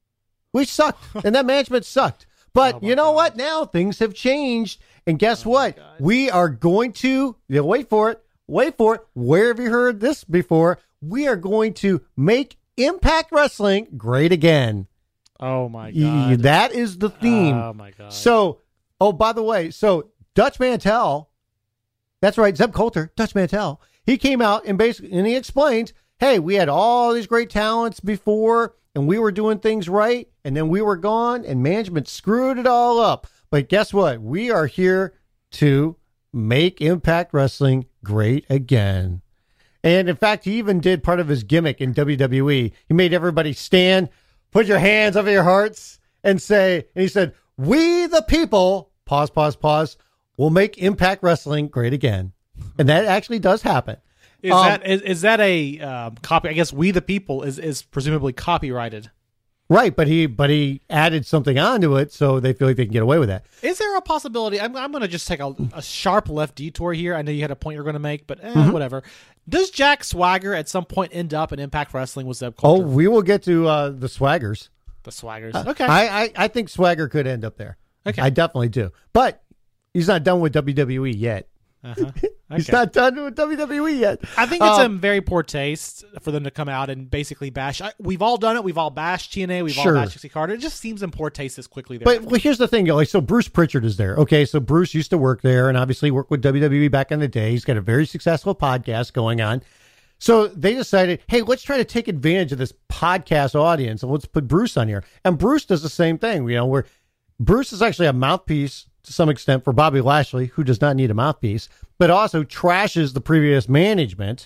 We sucked, and that management sucked. But oh you know God. what? Now things have changed, and guess oh what? We are going to, you know, wait for it, wait for it. Where have you heard this before? We are going to make Impact Wrestling great again. Oh, my God. That is the theme. Oh, my God. So, oh, by the way, so Dutch Mantel, that's right, Zeb Coulter, Dutch Mantel, he came out and basically, and he explained, hey, we had all these great talents before, and we were doing things right, and then we were gone, and management screwed it all up. But guess what? We are here to make Impact Wrestling great again. And, in fact, he even did part of his gimmick in W W E. He made everybody stand, put your hands over your hearts, and say, and he said, we the people, pause, pause, pause, will make Impact Wrestling great again. And that actually does happen. Is um, that is, is that a um, copy? I guess we the people is, is presumably copyrighted. Right, but he but he added something onto it, so they feel like they can get away with that. Is there a possibility? I'm, I'm going to just take a, a sharp left detour here. I know you had a point you're going to make, but eh, mm-hmm. whatever. Does Jack Swagger at some point end up in Impact Wrestling with Zeb Coulter? Oh, we will get to uh, the Swaggers. The Swaggers. Uh, okay. I, I, I think Swagger could end up there. Okay. I definitely do. But he's not done with W W E yet. Uh-huh. Okay. He's not done with W W E yet. I think it's um, a very poor taste for them to come out and basically bash. I, we've all done it. We've all bashed T N A. We've sure. all bashed Dixie Carter. It just seems in poor taste this quickly. But well, here's the thing, like, so Bruce Pritchard is there. Okay, so Bruce used to work there and obviously worked with W W E back in the day. He's got a very successful podcast going on. So they decided, hey, let's try to take advantage of this podcast audience and let's put Bruce on here. And Bruce does the same thing. You know, where Bruce is actually a mouthpiece to some extent for Bobby Lashley, who does not need a mouthpiece, but also trashes the previous management,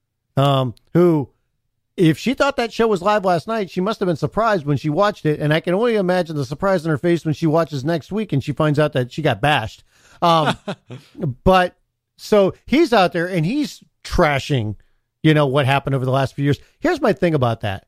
um, who, if she thought that show was live last night, she must have been surprised when she watched it. And I can only imagine the surprise on her face when she watches next week and she finds out that she got bashed. Um, but so he's out there and he's trashing, you know, what happened over the last few years. Here's my thing about that.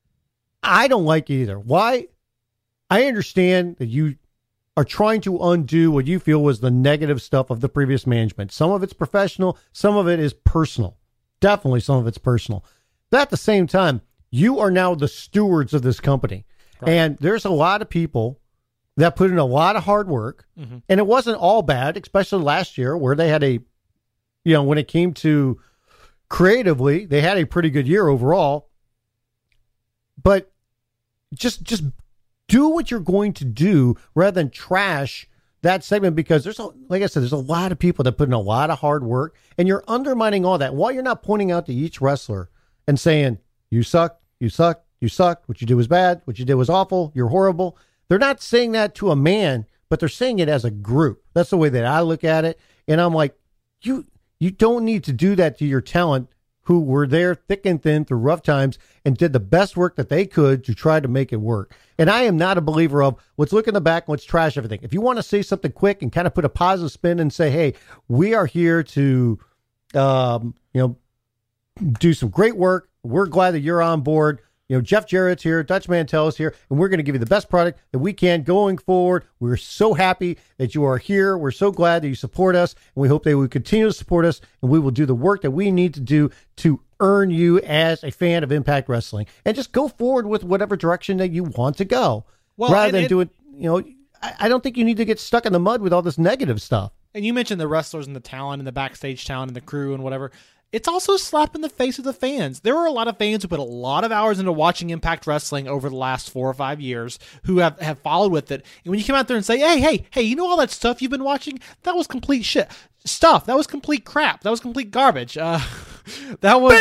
I don't like it either. Why? I understand that you are trying to undo what you feel was the negative stuff of the previous management. Some of it's professional. Some of it is personal. Definitely some of it's personal. But at the same time, you are now the stewards of this company. Right. And there's a lot of people that put in a lot of hard work. Mm-hmm. And it wasn't all bad, especially last year where they had a, you know, when it came to creatively, they had a pretty good year overall. But just just do what you're going to do rather than trash that segment, because there's a, like I said, there's a lot of people that put in a lot of hard work, and you're undermining all that while you're not pointing out to each wrestler and saying, you suck, you suck, you sucked, what you did was bad, what you did was awful, you're horrible. They're not saying that to a man, but they're saying it as a group. That's the way that I look at it. And I'm like, you, you don't need to do that to your talent, who were there thick and thin through rough times and did the best work that they could to try to make it work. And I am not a believer of let's look in the back and let's trash everything. If you want to say something quick and kind of put a positive spin and say, hey, we are here to, um, you know, do some great work. We're glad that you're on board. You know, Jeff Jarrett's here, Dutch Mantel's here, and we're going to give you the best product that we can going forward. We're so happy that you are here. We're so glad that you support us, and we hope that we continue to support us, and we will do the work that we need to do to earn you as a fan of Impact Wrestling. And just go forward with whatever direction that you want to go. Well, rather and, than and, doing, you know, I, I don't think you need to get stuck in the mud with all this negative stuff. And you mentioned the wrestlers and the talent and the backstage talent and the crew and whatever. It's also a slap in the face of the fans. There are a lot of fans who put a lot of hours into watching Impact Wrestling over the last four or five years who have, have followed with it. And when you come out there and say, hey, hey, hey, you know all that stuff you've been watching? That was complete shit. Stuff. That was complete crap. That was complete garbage. Uh, that was...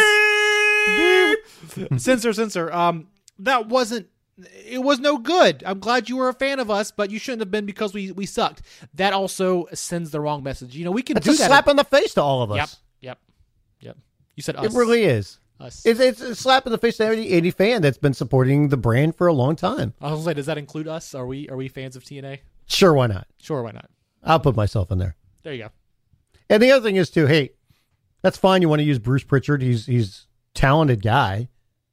censor, censor. Um, that wasn't... It was no good. I'm glad you were a fan of us, but you shouldn't have been because we, we sucked. That also sends the wrong message. You know, we can It's do a that. slap in the face to all of us. Yep, yep. Yep. You said us. It really is. Us. It's, it's a slap in the face to every, any fan that's been supporting the brand for a long time. I was gonna say, does that include us? Are we are we fans of T N A? Sure, why not? Sure, why not? I'll put myself in there. There you go. And the other thing is too, hey, that's fine. You want to use Bruce Pritchard. He's he's a talented guy.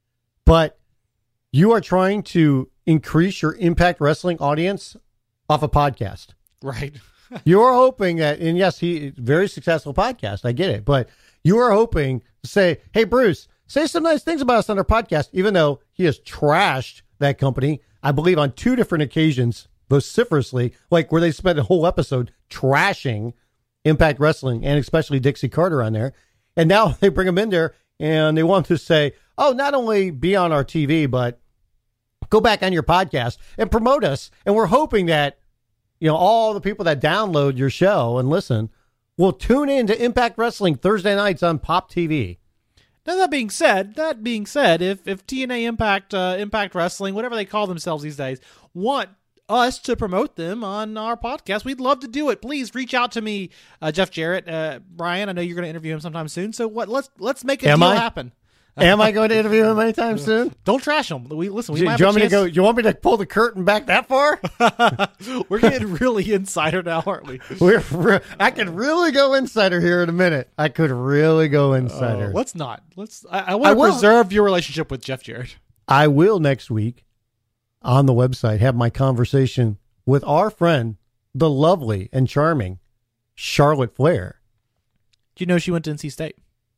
But you are trying to increase your Impact Wrestling audience off a podcast. Right. You're hoping that, and yes, he very successful podcast. I get it. But you are hoping to say, hey, Bruce, say some nice things about us on our podcast, even though he has trashed that company, I believe, on two different occasions, vociferously, like where they spent a whole episode trashing Impact Wrestling and especially Dixie Carter on there. And now they bring him in there and they want to say, oh, not only be on our T V, but go back on your podcast and promote us. And we're hoping that, you know, all the people that download your show and listen will tune in to Impact Wrestling Thursday nights on Pop T V. Now, that being said, that being said, if, if T N A Impact, uh, Impact Wrestling, whatever they call themselves these days, want us to promote them on our podcast, we'd love to do it. Please reach out to me, uh, Jeff Jarrett, uh, Brian. I know you're going to interview him sometime soon. So what? Let's let's make a Am deal I? happen. Am I going to interview him anytime soon? Don't trash him. We listen. We do, might do you have want a me to go? You want me to pull the curtain back that far? We're getting really insider now, aren't we? We're, re- I could really go insider here in a minute. I could really go insider. Uh, let's not. Let's. I, I want to preserve your relationship with Jeff Jarrett. I will next week on the website have my conversation with our friend, the lovely and charming Charlotte Flair. Do you know she went to N C State?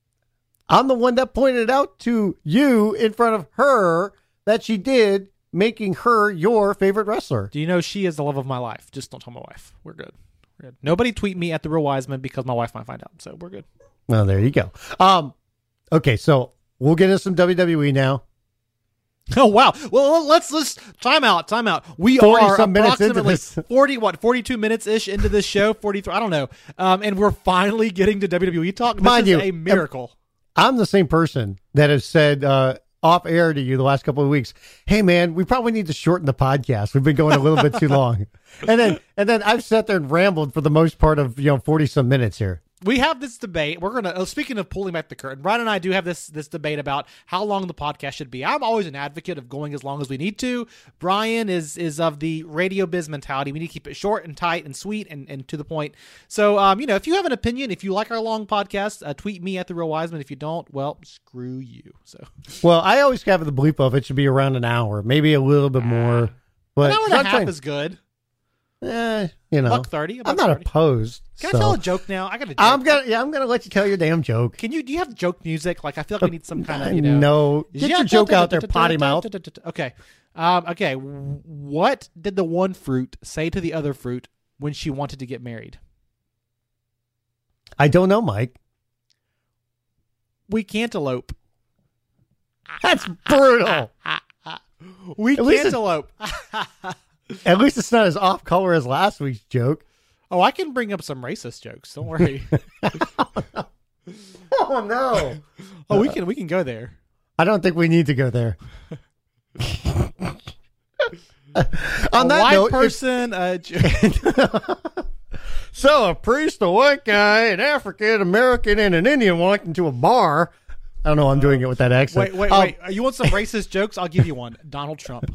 I'm the one that pointed out to you in front of her that she did, making her your favorite wrestler. Do you know she is the love of my life? Just don't tell my wife. We're good. We're good. Nobody tweet me at the Real Wiseman because my wife might find out. So we're good. Well, there you go. Um, okay, so we'll get into some W W E now. Oh wow! Well, let's let's time out, time out. We forty are some minutes into approximately this. forty what forty-two minutes ish into this show, forty-three. I don't know. Um, and we're finally getting to W W E talk. This Mind is you, a miracle. I'm the same person that has said uh, off air to you the last couple of weeks, hey man, we probably need to shorten the podcast. We've been going a little bit too long. And then and then I've sat there and rambled for the most part of, you know, forty some minutes here. We have this debate. We're going to, oh, speaking of pulling back the curtain, Brian and I do have this this debate about how long the podcast should be. I'm always an advocate of going as long as we need to. Brian is is of the radio biz mentality. We need to keep it short and tight and sweet and, and to the point. So, um, you know, if you have an opinion, if you like our long podcast, uh, tweet me at The Real Wiseman. If you don't, well, screw you. So, well, I always have the belief of it should be around an hour, maybe a little bit more. But an hour and a half trying, is good. Eh, you know, buck thirty. I'm not thirty. Opposed. Can so. I tell a joke now? I got to. I'm gonna. Yeah, I'm gonna let you tell your damn joke. Can you? Do you have joke music? Like I feel like we need some kind of. You know, know. Get your joke out there, potty mouth. Okay. Um, okay. What did the one fruit say to the other fruit when she wanted to get married? I don't know, Mike. We can't elope. That's brutal. We At least cantaloupe. At least it's not as off color as last week's joke. Oh, I can bring up some racist jokes. Don't worry. Oh no. Oh, we can we can go there. I don't think we need to go there. On a that white note, person. Uh, so a priest, a white guy, an African American, and an Indian walked into a bar. I don't know. I'm doing it with that accent. wait, wait, Um, wait. You want some racist jokes? I'll give you one. Donald Trump.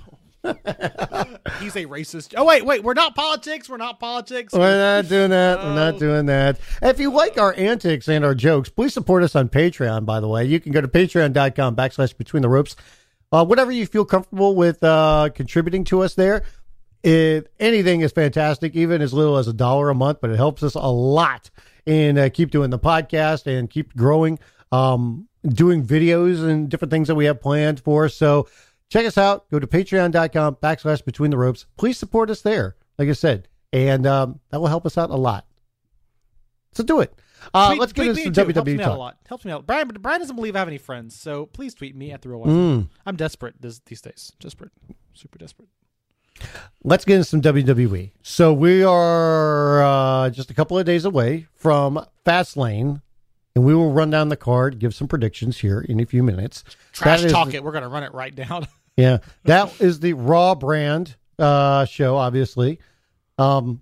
He's a racist. Oh wait, wait. We're not politics. We're not politics. We're not doing that. We're not doing that. If you like our antics and our jokes, please support us on Patreon, by the way. You can go to patreon.com backslash between the ropes. Uh, whatever you feel comfortable with uh, contributing to us there. If anything is fantastic, even as little as a dollar a month, but it helps us a lot in uh, keep doing the podcast and keep growing, um, doing videos and different things that we have planned for. So check us out. Go to patreon.com backslash between the ropes. Please support us there, like I said, and um, that will help us out a lot. So do it. Uh, tweet, let's get tweet into some me too. W W E Helps me out a talk. lot. Helps me out. Brian, Brian doesn't believe I have any friends, so please tweet me at the real one. Mm. I'm desperate this, these days. Desperate, super desperate. Let's get into some W W E. So we are uh, just a couple of days away from Fastlane, and we will run down the card, give some predictions here in a few minutes. Trash That is- talk it. We're gonna run it right down. Yeah, that is the Raw brand uh, show, obviously. Um,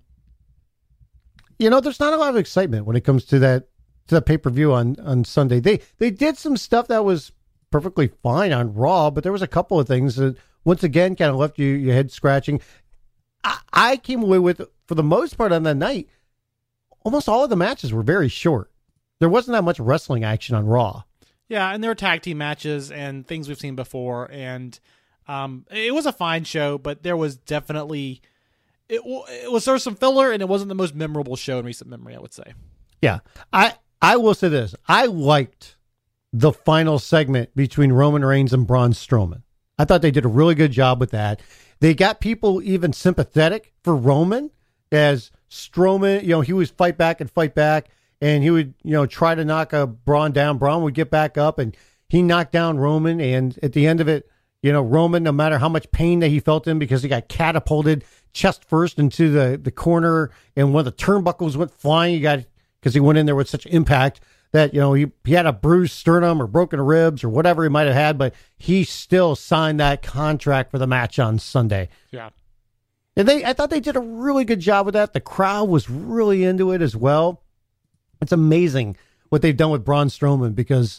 you know, there's not a lot of excitement when it comes to that to the pay per view on on Sunday. They they did some stuff that was perfectly fine on Raw, but there was a couple of things that once again kind of left you your head scratching. I, I came away with, for the most part on that night, almost all of the matches were very short. There wasn't that much wrestling action on Raw. Yeah, and there were tag team matches and things we've seen before, and um, it was a fine show, but there was definitely it, it was there was some filler, and it wasn't the most memorable show in recent memory, I would say. Yeah, I I will say this: I liked the final segment between Roman Reigns and Braun Strowman. I thought they did a really good job with that. They got people even sympathetic for Roman, as Strowman, you know, he would fight back and fight back, and he would, you know, try to knock a Braun down. Braun would get back up, and he knocked down Roman. And at the end of it, you know, Roman, no matter how much pain that he felt in because he got catapulted chest first into the, the corner, and one of the turnbuckles went flying. He got because he went in there with such impact that, you know, he, he had a bruised sternum or broken ribs or whatever he might have had, but he still signed that contract for the match on Sunday. Yeah. And they, I thought they did a really good job with that. The crowd was really into it as well. It's amazing what they've done with Braun Strowman, because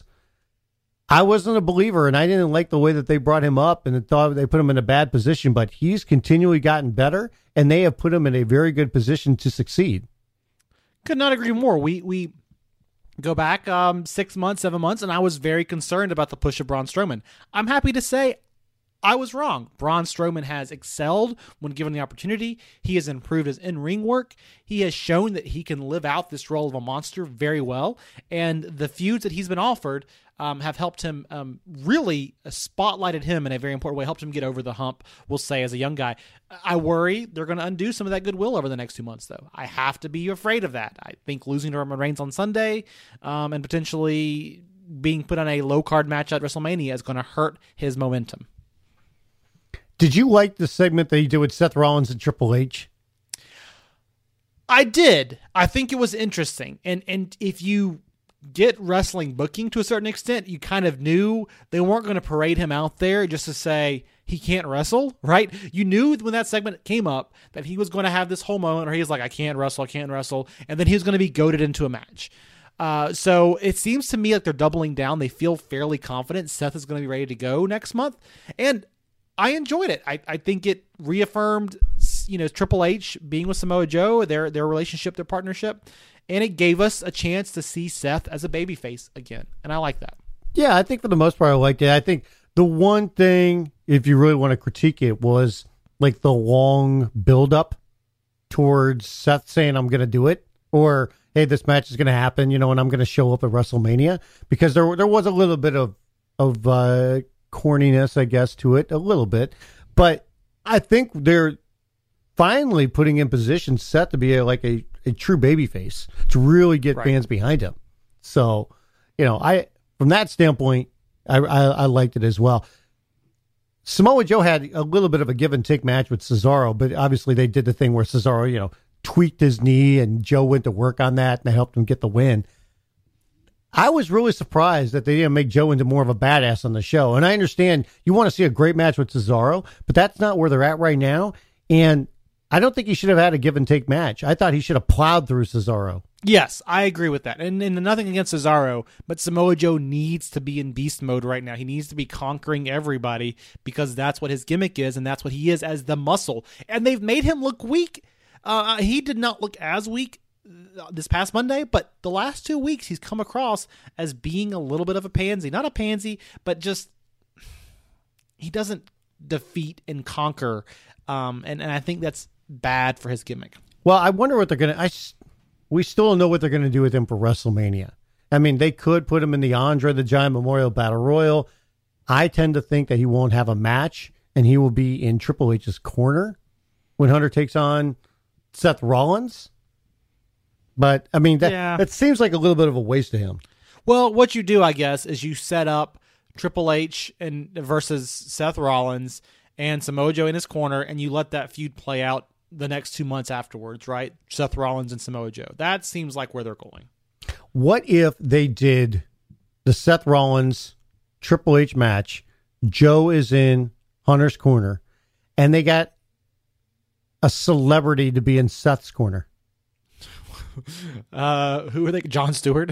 I wasn't a believer and I didn't like the way that they brought him up and thought they put him in a bad position, but he's continually gotten better and they have put him in a very good position to succeed. Could not agree more. We, we, Go back um, six months, seven months, and I was very concerned about the push of Braun Strowman. I'm happy to say I was wrong. Braun Strowman has excelled when given the opportunity. He has improved his in-ring work. He has shown that he can live out this role of a monster very well. And the feuds that he's been offered um, have helped him, um, really spotlighted him in a very important way, helped him get over the hump, we'll say, as a young guy. I worry they're going to undo some of that goodwill over the next two months, though. I have to be afraid of that. I think losing to Roman Reigns on Sunday um, and potentially being put on a low-card match at WrestleMania is going to hurt his momentum. Did you like the segment that he did with Seth Rollins and Triple H? I did. I think it was interesting. And and if you get wrestling booking to a certain extent, you kind of knew they weren't going to parade him out there just to say he can't wrestle, right? You knew when that segment came up that he was going to have this whole moment where he was like, I can't wrestle, I can't wrestle. And then he was going to be goaded into a match. Uh, so it seems to me like they're doubling down. They feel fairly confident Seth is going to be ready to go next month. And I enjoyed it. I, I think it reaffirmed, you know, Triple H being with Samoa Joe, their their relationship, their partnership, and it gave us a chance to see Seth as a babyface again, and I like that. Yeah, I think for the most part I liked it. I think the one thing, if you really want to critique it, was like the long build-up towards Seth saying, I'm going to do it, or, hey, this match is going to happen, you know, and I'm going to show up at WrestleMania, because there there was a little bit of, of uh, corniness, I guess, to it, a little bit, but I think they're finally putting in position Seth to be a, like a, a true babyface, to really get right. fans behind him. So, you know, I from that standpoint, I, I I liked it as well. Samoa Joe had a little bit of a give and take match with Cesaro, but obviously they did the thing where Cesaro, you know, tweaked his knee and Joe went to work on that and they helped him get the win. I was really surprised that they didn't make Joe into more of a badass on the show. And I understand you want to see a great match with Cesaro, but that's not where they're at right now. And I don't think he should have had a give and take match. I thought he should have plowed through Cesaro. Yes, I agree with that. And, and nothing against Cesaro, but Samoa Joe needs to be in beast mode right now. He needs to be conquering everybody because that's what his gimmick is, and that's what he is as the muscle. And they've made him look weak. Uh, he did not look as weak this past Monday, but the last two weeks he's come across as being a little bit of a pansy. Not a pansy, but just he doesn't defeat and conquer. Um, and, and I think that's bad for his gimmick. Well, I wonder what they're going to... I. We still don't know what they're going to do with him for WrestleMania. I mean, they could put him in the Andre the Giant Memorial Battle Royal. I tend to think that he won't have a match, and he will be in Triple H's corner when Hunter takes on Seth Rollins. But, I mean, that, yeah. that seems like a little bit of a waste of him. Well, what you do, I guess, is you set up Triple H and versus Seth Rollins and Samoa Joe in his corner, and you let that feud play out the next two months afterwards, right? Seth Rollins and Samoa Joe. That seems like where they're going. What if they did the Seth Rollins Triple H match? Joe is in Hunter's corner, and they got a celebrity to be in Seth's corner. uh, who are they? Jon Stewart?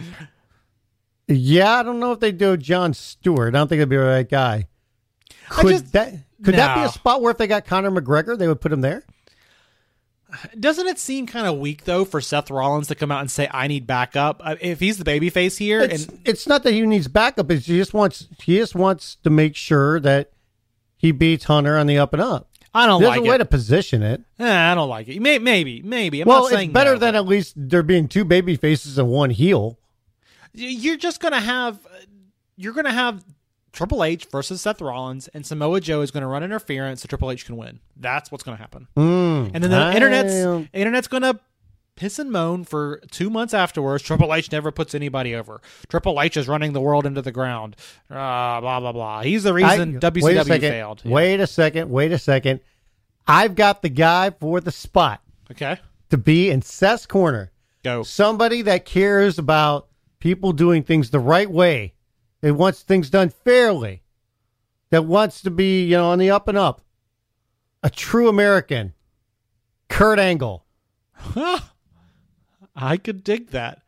Yeah, I don't know if they do Jon Stewart. I don't think it'd be the right guy. Could just, that could no. that be a spot where if they got Conor McGregor, they would put him there? Doesn't it seem kind of weak, though, for Seth Rollins to come out and say, I need backup? If he's the babyface here. It's, and it's not that he needs backup. It's he just wants he just wants to make sure that he beats Hunter on the up and up. I don't There's like it. There's a way to position it. Eh, I don't like it. Maybe, maybe. maybe. I'm well, not saying it's better no, than but at least there being two baby faces and one heel. You're just going to have, you're going to have Triple H versus Seth Rollins, and Samoa Joe is going to run interference so Triple H can win. That's what's going to happen. Mm, and then the I internet's am... internet's going to piss and moan for two months afterwards. Triple H never puts anybody over. Triple H is running the world into the ground. Uh, blah, blah, blah. He's the reason I, W C W wait failed. Yeah. Wait a second. Wait a second. I've got the guy for the spot. Okay. To be in Seth's corner. Go. Somebody that cares about people doing things the right way. That wants things done fairly. That wants to be, you know, on the up and up. A true American. Kurt Angle. Huh. I could dig that.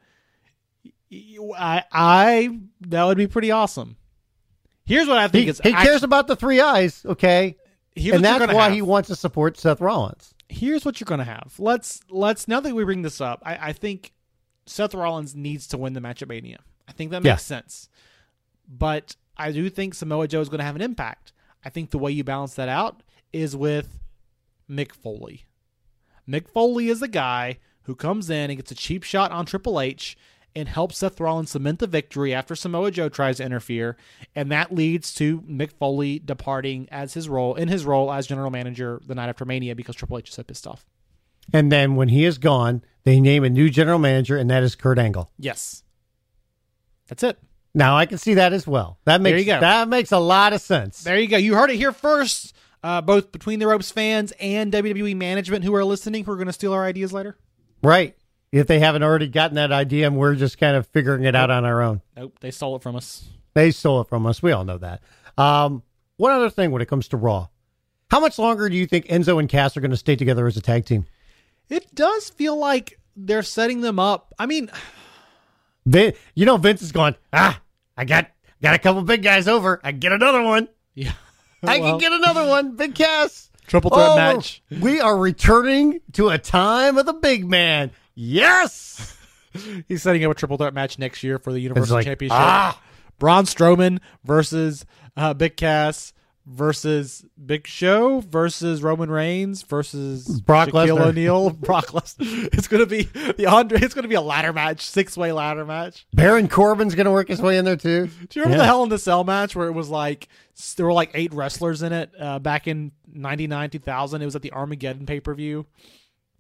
I, I, that would be pretty awesome. Here's what I think he, is. He act- cares about the three eyes, okay? Here's and that's why have. he wants to support Seth Rollins. Here's what you're going to have. Let's let's now that we bring this up, I, I think Seth Rollins needs to win the match at Mania. I think that makes yeah. sense. But I do think Samoa Joe is going to have an impact. I think the way you balance that out is with Mick Foley. Mick Foley is the guy who comes in and gets a cheap shot on Triple H and helps Seth Rollins cement the victory after Samoa Joe tries to interfere, and that leads to Mick Foley departing as his role in his role as general manager the night after Mania because Triple H is so pissed off. And then when he is gone, they name a new general manager, and that is Kurt Angle. Yes, that's it. Now I can see that as well. That makes there you go. That makes a lot of sense. There you go. You heard it here first. Uh, both Between the Ropes fans and W W E management who are listening, who are going to steal our ideas later. Right. If they haven't already gotten that idea and we're just kind of figuring it out on our own. Nope, they stole it from us. They stole it from us. We all know that. Um, one other thing when it comes to Raw. How much longer do you think Enzo and Cass are going to stay together as a tag team? It does feel like they're setting them up. I mean... They, you know, Vince is going, ah, I got got a couple big guys over. I can get another one. Yeah. I well, can get another one. Big Cass. Triple threat oh, match. We are returning to a time of the big man. Yes. He's setting up a triple threat match next year for the Universal like, Championship. Ah. Braun Strowman versus uh, Big Cass versus Big Show versus Roman Reigns versus Brock Shaquille Lesnar. O'Neal. Brock Lesnar. It's gonna be the Andre. It's gonna be a ladder match, six way ladder match. Baron Corbin's going to work his way in there too. Do you remember Yeah. the Hell in the Cell match where it was like there were like eight wrestlers in it uh, back in ninety-nine, two thousand? It was at the Armageddon pay per view.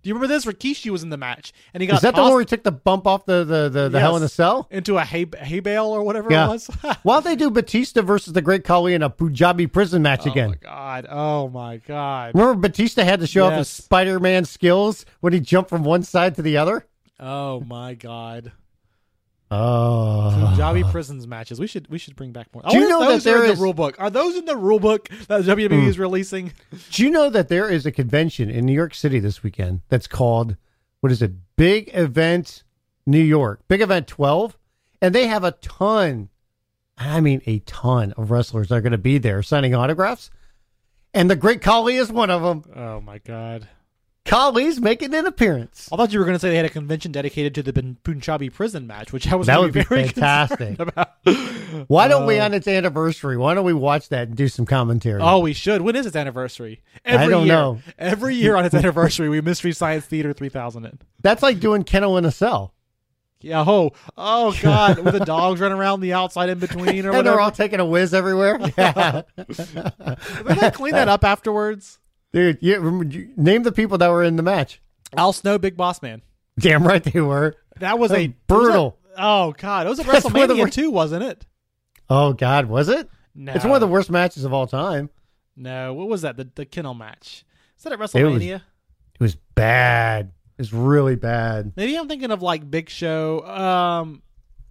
Do you remember this? Rikishi was in the match, and he got Is that the one where he took the bump off the the, the, the Yes. Hell in a Cell? into a hay, hay bale or whatever Yeah. it was. Why don't they do Batista versus the Great Khali in a Punjabi prison match Oh again? my god! Oh my god! Remember Batista had to show off his Yes. Spider-Man skills when he jumped from one side to the other? Oh my god! Oh. Punjabi prisons matches. We should we should bring back more. I Do you wonder if know that those are there in is- the rule book? Are those in the rule book that W W E is releasing? Do you know that there is a convention in New York City this weekend that's called, what is it, Big Event New York, Big Event twelve? And they have a ton, I mean a ton of wrestlers that are going to be there signing autographs. And the Great Khali is one of them. Oh my god! Khali's making an appearance. I thought you were going to say they had a convention dedicated to the Pun- Punjabi prison match, which I was That gonna would be very fantastic. concerned about. Why don't we, Uh, on its anniversary, why don't we watch that and do some commentary? Oh, we should. When is its anniversary? Every don't year. know. Every year on its anniversary, we Mystery Science Theater three thousand it. That's like doing Kennel in a Cell. Yeah. Oh, oh God! With the dogs running around the outside in between or And whatever. they're all taking a whiz everywhere. Yeah. Did they clean that up afterwards? Dude, you, remember- you- name the people that were in the match. Al Snow, Big Boss Man. Damn right they were. That was a Brutal. was that- oh God! It was at That's one of the WrestleMania worst- too, wasn't it? Oh, God, was it? No. It's one of the worst matches of all time. No. What was that? The the kennel match. Is that at It was- WrestleMania? It was bad. It was really bad. Maybe I'm thinking of like Big Show. Um,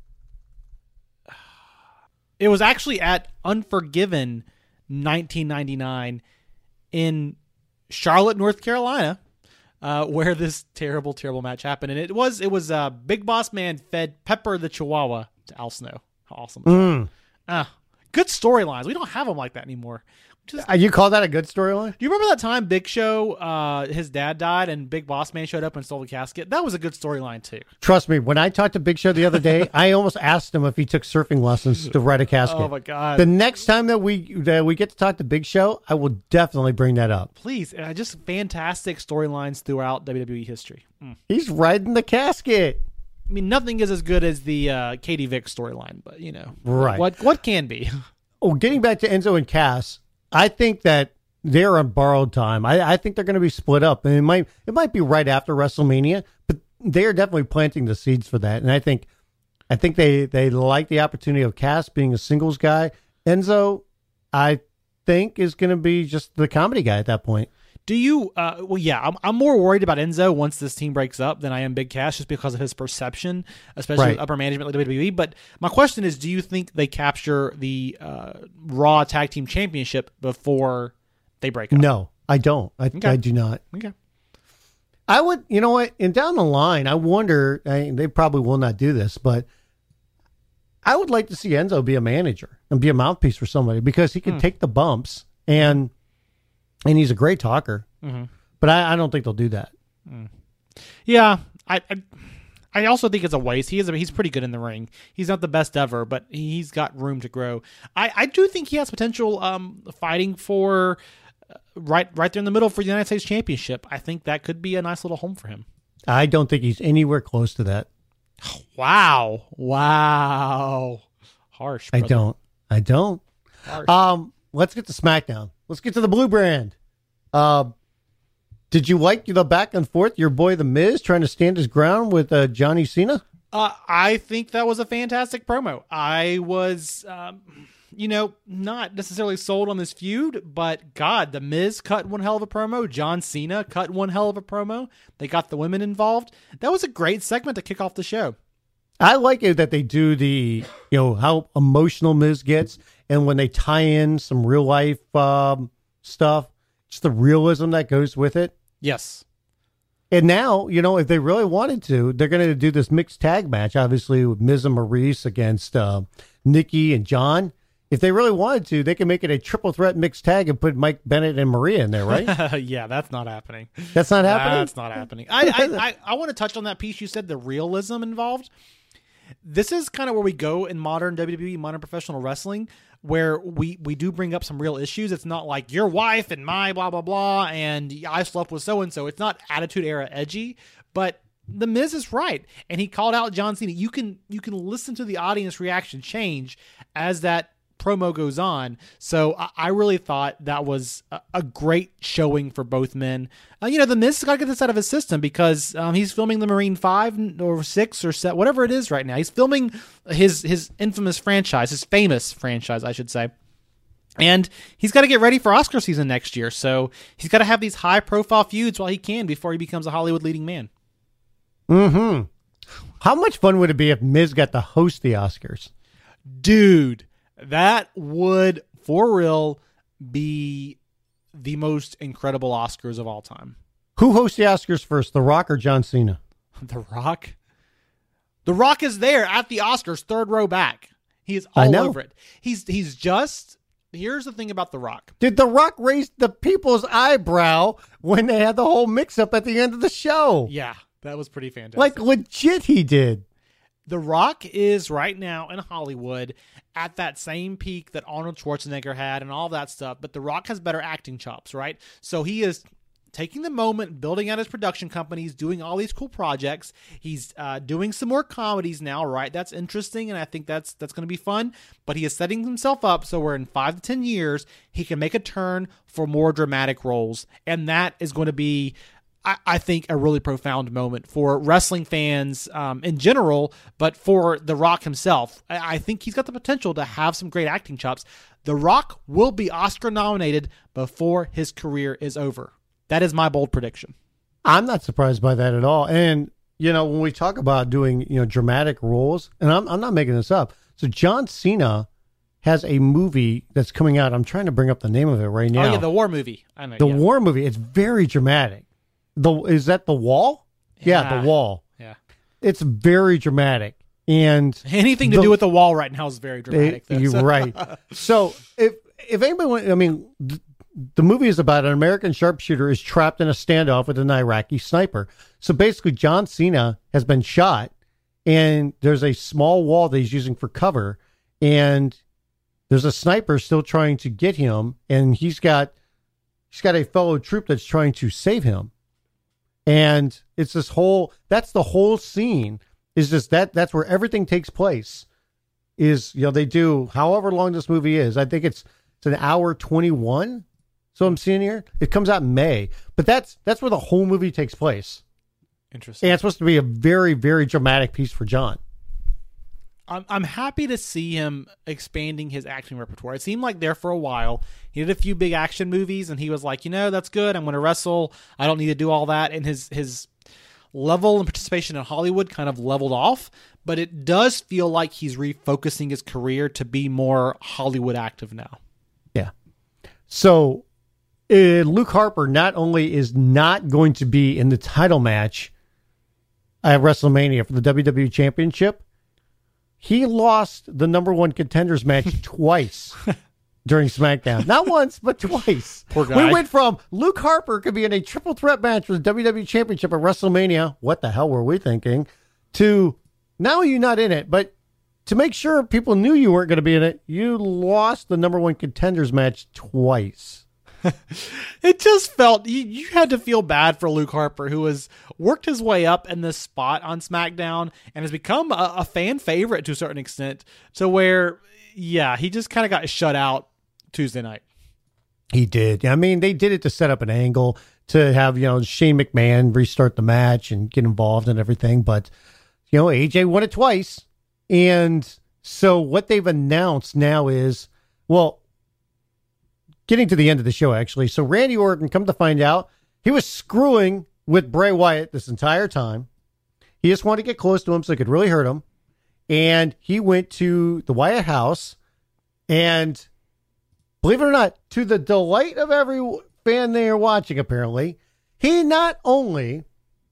it was actually at Unforgiven nineteen ninety-nine in Charlotte, North Carolina, uh, where this terrible, terrible match happened. And it was it was uh, Big Boss Man fed Pepper the Chihuahua to Al Snow. How awesome! Mm. Ah, good storylines. We don't have them like that anymore. Just, Uh, You call that a good storyline? do you remember that time Big Show, uh, his dad died, and Big Boss Man showed up and stole the casket? That was a good storyline too. Trust me, when I talked to Big Show the other day, I almost asked him if he took surfing lessons to ride a casket. Oh my God! The next time that we that we get to talk to Big Show, I will definitely bring that up. Please, uh, just fantastic storylines throughout W W E history. Mm. He's riding the casket. I mean, nothing is as good as the uh, Katie Vick storyline, but you know, Right. What what can be? Oh, getting back to Enzo and Cass, I think that they're on borrowed time. I, I think they're going to be split up, and it might it might be right after WrestleMania, but they are definitely planting the seeds for that. And I think I think they they like the opportunity of Cass being a singles guy. Enzo, I think, is going to be just the comedy guy at that point. Do you? Uh, well, yeah, I'm, I'm more worried about Enzo once this team breaks up than I am Big Cass, just because of his perception, especially Right. with upper management like W W E. But my question is, do you think they capture the uh, Raw Tag Team Championship before they break up? No, I don't. I, Okay. I do not. Okay. I would, you know what? And down the line, I wonder. I, they probably will not do this, but I would like to see Enzo be a manager and be a mouthpiece for somebody because he can take the bumps and and he's a great talker. Mhm. But I, I don't think they'll do that. Yeah, I, I I also think it's a waste. He is a, he's pretty good in the ring. He's not the best ever, but he's got room to grow. I, I do think he has potential um, fighting for uh, right right there in the middle for the United States Championship. I think that could be a nice little home for him. I don't think he's anywhere close to that. Wow, wow, harsh. I brother. don't. I don't. Harsh. Um, let's get to SmackDown. Let's get to the Blue Brand. Uh, did you like the back and forth? Your boy The Miz trying to stand his ground with uh, Johnny Cena. Uh, I think that was a fantastic promo. I was, um, you know, not necessarily sold on this feud, but God, The Miz cut one hell of a promo. John Cena cut one hell of a promo. They got the women involved. That was a great segment to kick off the show. I like it that they do the, you know, how emotional Miz gets, and when they tie in some real life um, stuff, just the realism that goes with it. Yes. And now, you know, if they really wanted to, they're going to do this mixed tag match, obviously, with Miz and Maurice against uh, Nikki and John. If they really wanted to, they can make it a triple threat mixed tag and put Mike Bennett and Maria in there, right? Yeah, that's not happening. That's not happening? That's not happening. I I, I, I want to touch on that piece you said, the realism involved. This is kind of where we go in modern W W E, modern professional wrestling, where we, we do bring up some real issues. It's not like your wife and my blah, blah, blah, and I slept with so-and-so. It's not Attitude Era edgy, but The Miz is right. And he called out John Cena. You can, you can listen to the audience reaction change as that promo goes on. So I, I really thought that was a, a great showing for both men. Uh, you know, the Miz has got to get this out of his system because um, he's filming the Marine Five or Six or set, whatever it is right now. He's filming his his infamous franchise, his famous franchise, I should say. And he's got to get ready for Oscar season next year. So he's got to have these high profile feuds while he can before he becomes a Hollywood leading man. Mm-hmm. How much fun would it be if Miz got to host the Oscars? Dude, that would, for real, be the most incredible Oscars of all time. Who hosts the Oscars first, The Rock or John Cena? The Rock? The Rock is there at the Oscars, third row back. He is all over it. He's he's just... Here's the thing about The Rock. Did The Rock raise the people's eyebrow when they had the whole mix-up at the end of the show? Yeah, that was pretty fantastic. Like, legit he did. The Rock is right now in Hollywood at that same peak that Arnold Schwarzenegger had and all that stuff, but The Rock has better acting chops, right? So he is taking the moment, building out his production companies, doing all these cool projects. He's uh, doing some more comedies now, right? That's interesting, and I think that's that's going to be fun, but he is setting himself up so where in five to ten years, he can make a turn for more dramatic roles, and that is going to be... I, I think a really profound moment for wrestling fans um, in general, but for The Rock himself. I, I think he's got the potential to have some great acting chops. The Rock will be Oscar nominated before his career is over. That is my bold prediction. I'm not surprised by that at all. And, you know, when we talk about doing, you know, dramatic roles, and I'm, I'm not making this up. So John Cena has a movie that's coming out. I'm trying to bring up the name of it right now. Oh, yeah, the war movie. I know. The yeah. war movie. It's very dramatic. The Is that The Wall? Yeah, Yeah. The Wall. Yeah. It's very dramatic. And anything to the, do with the wall right now is very dramatic. They, you're right. So if if anybody, want, I mean, th- the movie is about an American sharpshooter is trapped in a standoff with an Iraqi sniper. So basically, John Cena has been shot, and there's a small wall that he's using for cover, and there's a sniper still trying to get him, and he's got he's got a fellow troop that's trying to save him. And it's this whole, that's the whole scene, is just that, that's where everything takes place. Is, you know, they do however long this movie is. I think it's it's an hour twenty-one. So I'm seeing here. It comes out in May. But that's that's where the whole movie takes place. Interesting. And it's supposed to be a very, very dramatic piece for John. I'm I'm happy to see him expanding his acting repertoire. It seemed like there for a while, he did a few big action movies, and he was like, you know, that's good. I'm going to wrestle. I don't need to do all that. And his his level and participation in Hollywood kind of leveled off. But it does feel like he's refocusing his career to be more Hollywood active now. Yeah. So uh, Luke Harper not only is not going to be in the title match at WrestleMania for the W W E Championship, he lost the number one contenders match twice during SmackDown. Not once, but twice. Poor guy. We went from Luke Harper could be in a triple threat match for the W W E Championship at WrestleMania. What the hell were we thinking? To now you're not in it, but to make sure people knew you weren't going to be in it, you lost the number one contenders match twice. It just felt, you, you had to feel bad for Luke Harper, who has worked his way up in this spot on SmackDown and has become a, a fan favorite to a certain extent, to where, yeah, he just kind of got shut out Tuesday night. He did. I mean, they did it to set up an angle to have, you know, Shane McMahon restart the match and get involved and everything. But, you know, A J won it twice. And so what they've announced now is, well, getting to the end of the show, actually. So Randy Orton, come to find out, he was screwing with Bray Wyatt this entire time. He just wanted to get close to him so it could really hurt him. And he went to the Wyatt house, and believe it or not, to the delight of every fan there watching, apparently, he not only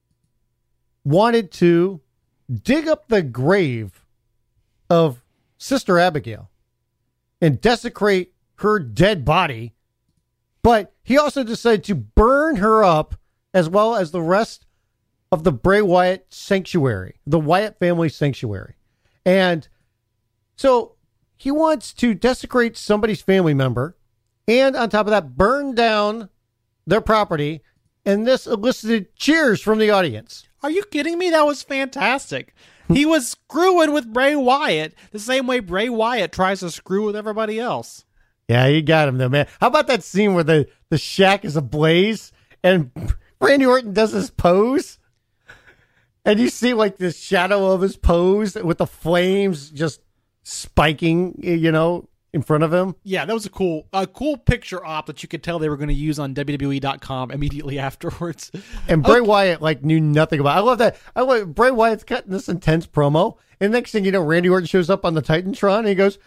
wanted to dig up the grave of Sister Abigail and desecrate her dead body, but he also decided to burn her up as well as the rest of the Bray Wyatt sanctuary, the Wyatt family sanctuary. And so he wants to desecrate somebody's family member and on top of that, burn down their property. And this elicited cheers from the audience. Are you kidding me? That was fantastic. He was screwing with Bray Wyatt the same way Bray Wyatt tries to screw with everybody else. Yeah, you got him though, man. How about that scene where the, the shack is ablaze and Randy Orton does his pose? And you see like the shadow of his pose with the flames just spiking, you know, in front of him. Yeah, that was a cool a cool picture op that you could tell they were going to use on W W E dot com immediately afterwards. And Bray Okay. Wyatt like knew nothing about it. I love that. I love Bray Wyatt's cutting this intense promo. And next thing you know, Randy Orton shows up on the Titantron and he goes,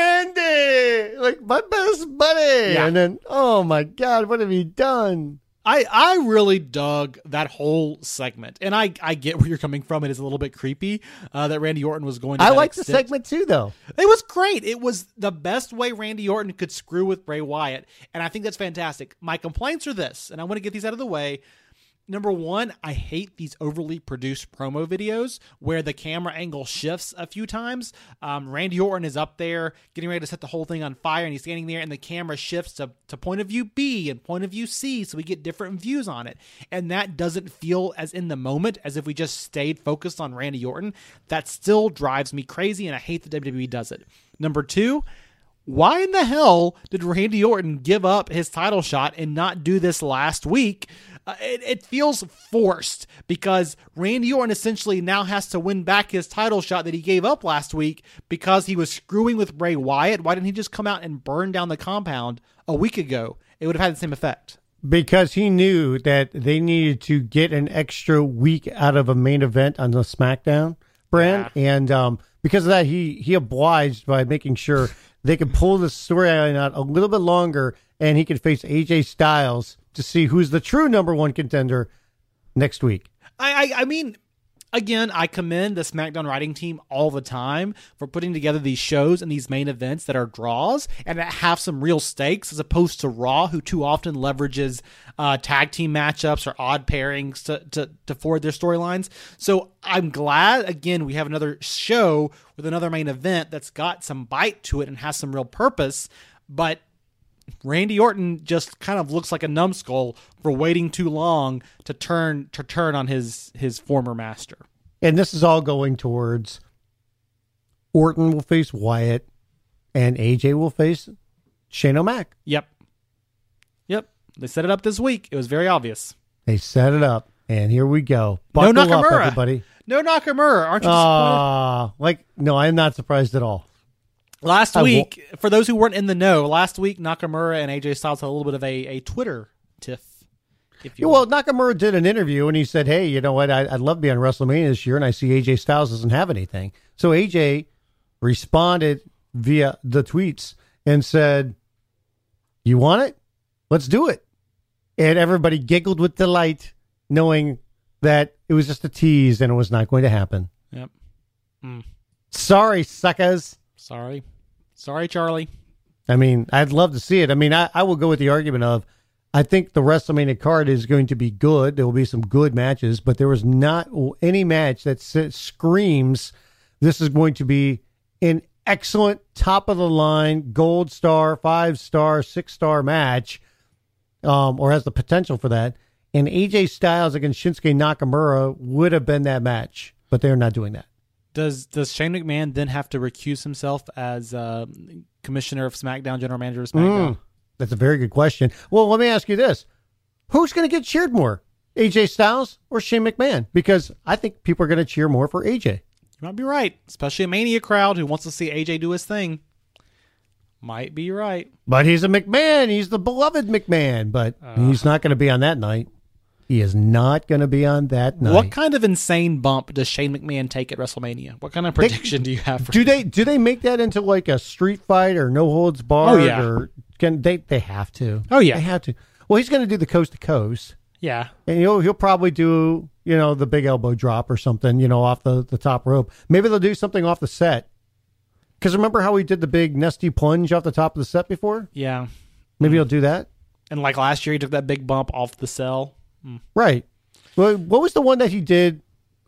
Randy, like my best buddy. Yeah. And then, oh my God, what have you done? I, I really dug that whole segment, and I, I get where you're coming from. It is a little bit creepy uh, that Randy Orton was going to I that like the extent. segment too, though. It was great. It was the best way Randy Orton could screw with Bray Wyatt, and I think that's fantastic. My complaints are this, and I want to get these out of the way. Number one, I hate these overly produced promo videos where the camera angle shifts a few times. Um, Randy Orton is up there getting ready to set the whole thing on fire, and he's standing there, and the camera shifts to, to point of view B and point of view C, so we get different views on it. And that doesn't feel as in the moment as if we just stayed focused on Randy Orton. That still drives me crazy, and I hate that W W E does it. Number two, why in the hell did Randy Orton give up his title shot and not do this last week? Uh, it, it feels forced because Randy Orton essentially now has to win back his title shot that he gave up last week because he was screwing with Bray Wyatt. Why didn't he just come out and burn down the compound a week ago? It would have had the same effect. Because he knew that they needed to get an extra week out of a main event on the SmackDown brand. Yeah. And um, because of that, he, he obliged by making sure they could pull the storyline out a little bit longer and he could face A J Styles to see who's the true number one contender next week. I, I, I mean, again, I commend the SmackDown writing team all the time for putting together these shows and these main events that are draws and that have some real stakes, as opposed to Raw, who too often leverages uh, tag team matchups or odd pairings to, to, to forward their storylines. So I'm glad, again, we have another show with another main event that's got some bite to it and has some real purpose, but Randy Orton just kind of looks like a numbskull for waiting too long to turn to turn on his his former master. And this is all going towards Orton will face Wyatt and A J will face Shane O'Mac. Yep. Yep. They set it up this week. It was very obvious. They set it up, and here we go. Buckle no up, Nakamura. everybody. No Nakamura. Aren't you disappointed? Ah, like, no, I'm not surprised at all. Last I week, for those who weren't in the know, last week Nakamura and A J Styles had a little bit of a, a Twitter tiff. If you Yeah, well, Nakamura did an interview and he said, hey, you know what? I, I'd love to be on WrestleMania this year, and I see A J Styles doesn't have anything. So A J responded via the tweets and said, you want it? Let's do it. And everybody giggled with delight, knowing that it was just a tease and it was not going to happen. Yep. Mm. Sorry, suckers. Sorry. Sorry, Charlie. I mean, I'd love to see it. I mean, I, I will go with the argument of, I think the WrestleMania card is going to be good. There will be some good matches, but there was not any match that s- screams this is going to be an excellent, top-of-the-line, gold star, five-star, six-star match, um, or has the potential for that. And A J Styles against Shinsuke Nakamura would have been that match, but they're not doing that. Does does Shane McMahon then have to recuse himself as uh, commissioner of SmackDown, general manager of SmackDown? Mm, that's a very good question. Well, let me ask you this. Who's going to get cheered more, A J Styles or Shane McMahon? Because I think people are going to cheer more for A J. You might be right, especially a Mania crowd who wants to see A J do his thing. Might be right. But he's a McMahon. He's the beloved McMahon, but Uh. he's not going to be on that night. He is not going to be on that night. What kind of insane bump does Shane McMahon take at WrestleMania? What kind of prediction do you have for do they do they make that into like a street fight or no holds barred? Oh, yeah. Or can they they have to? Oh, yeah. They have to. Well, he's going to do the coast to coast. Yeah. And he'll he'll probably do, you know, the big elbow drop or something, you know, off the, the top rope. Maybe they'll do something off the set. Because remember how he did the big nesty plunge off the top of the set before? Yeah. Maybe he'll do that. And like last year, he took that big bump off the cell. Mm. Right. Well, what was the one that he did,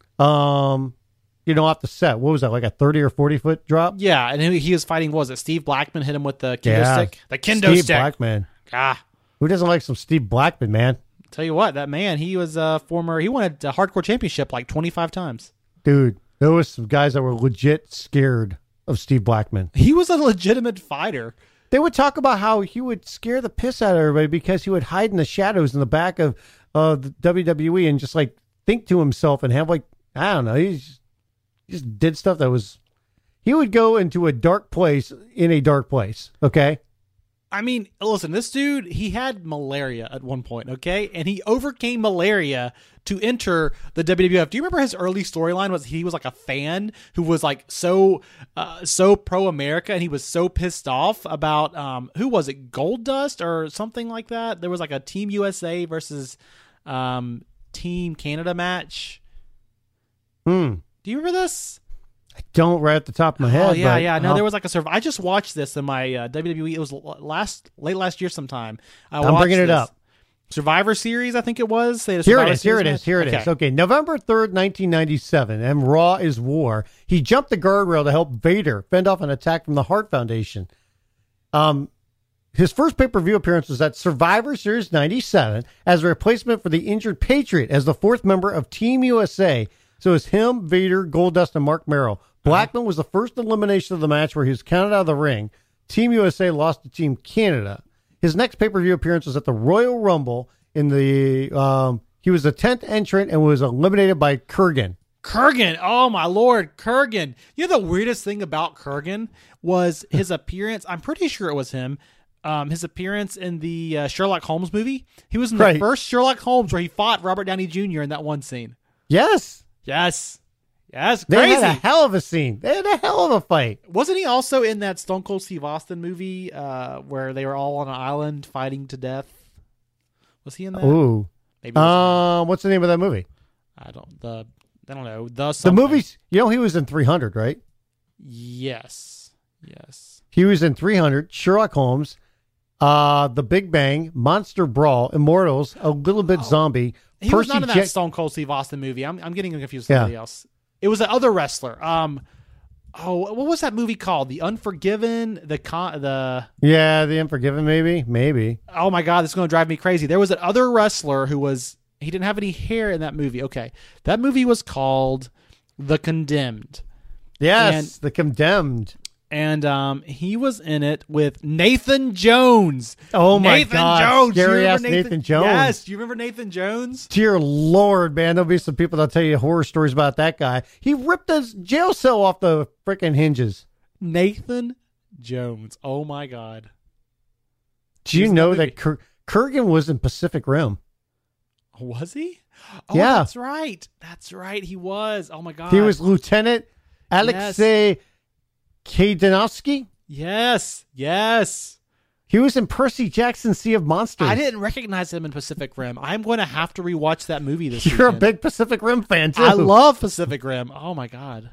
um, you know, off the set? What was that, like a thirty or forty foot drop? Yeah, and he he was fighting, what was it, Steve Blackman hit him with the kendo Yeah. stick? The kendo Steve stick. Blackman. Ah. Who doesn't like some Steve Blackman, man? Tell you what, that man, he was a former, he won a hardcore championship like twenty-five times. Dude, There was some guys that were legit scared of Steve Blackman. He was a legitimate fighter. They would talk about how he would scare the piss out of everybody because he would hide in the shadows in the back of uh, the W W E and just like think to himself and have like, I don't know, he just, he just did stuff that was, he would go into a dark place in a dark place. Okay. I mean, listen, this dude, he had malaria at one point, okay? And he overcame malaria to enter the W W F. Do you remember his early storyline was he was like a fan who was like so uh, so pro-America, and he was so pissed off about, um, who was it, Goldust or something like that? There was like a Team U S A versus um, Team Canada match. Hmm. Do you remember this? I don't right at the top of my head. Oh yeah, but yeah. No, I'll- there was like a surv. I just watched this in my uh, W W E. It was l- last late last year sometime. I I'm watched bringing it this. up. Survivor Series, I think it was. They had a Here it Survivor is. Here it Series is. Here it is. match? Okay. Okay, November third, nineteen ninety-seven, and Raw is War. He jumped the guardrail to help Vader fend off an attack from the Hart Foundation. Um, his first pay-per-view appearance was at Survivor Series ninety-seven as a replacement for the injured Patriot as the fourth member of Team U S A. So it's him, Vader, Goldust, and Mark Merrill. Blackman was the first elimination of the match where he was counted out of the ring. Team U S A lost to Team Canada. His next pay-per-view appearance was at the Royal Rumble in the, um, he was the tenth entrant and was eliminated by Kurgan. Kurgan. Oh my lord, Kurgan. You know the weirdest thing about Kurgan was his appearance. I'm pretty sure it was him. Um, his appearance in the uh, Sherlock Holmes movie. He was in the Right. first Sherlock Holmes where he fought Robert Downey Junior in that one scene. Yes. Yes. Yes. They Crazy. had a hell of a scene. They had a hell of a fight. Wasn't he also in that Stone Cold Steve Austin movie uh, where they were all on an island fighting to death? Was he in that? Ooh. Maybe. it was Um, what's the name of that movie? him. I don't. The I don't know. The The something. movies, you know, he was in three hundred, right? Yes. Yes. He was in three hundred, Sherlock Holmes, uh, The Big Bang, Monster Brawl, Immortals, A Little Bit Oh. Zombie, He Percy was not in that Jack- Stone Cold Steve Austin movie. I'm I'm getting confused with Yeah. somebody else. It was the other wrestler. Um. Oh, what was that movie called? The Unforgiven. The con. The. Yeah, The Unforgiven, maybe, maybe. Oh my God, this is going to drive me crazy. There was that other wrestler who was, he didn't have any hair in that movie. Okay. That movie was called The Condemned. Yes, And- The Condemned. And um, he was in it with Nathan Jones. Oh my Nathan God, Jones. Do you scary remember ass Nathan Jones. Yes. Do you remember Nathan Jones? Dear Lord, man, there'll be some people that'll tell you horror stories about that guy. He ripped his jail cell off the freaking hinges. Nathan Jones. Oh my God. Do He you was in know that that movie. Kur- Kurgan was in Pacific Rim? Was he? Oh, Yeah. that's right. That's right. He was. Oh my God. He was Lieutenant Alexei Kadanovsky. Yes. Yes. He was in Percy Jackson's Sea of Monsters. I didn't recognize him in Pacific Rim. I'm going to have to rewatch that movie this You're a weekend. big Pacific Rim fan, too. I love Pacific Rim. Oh my God.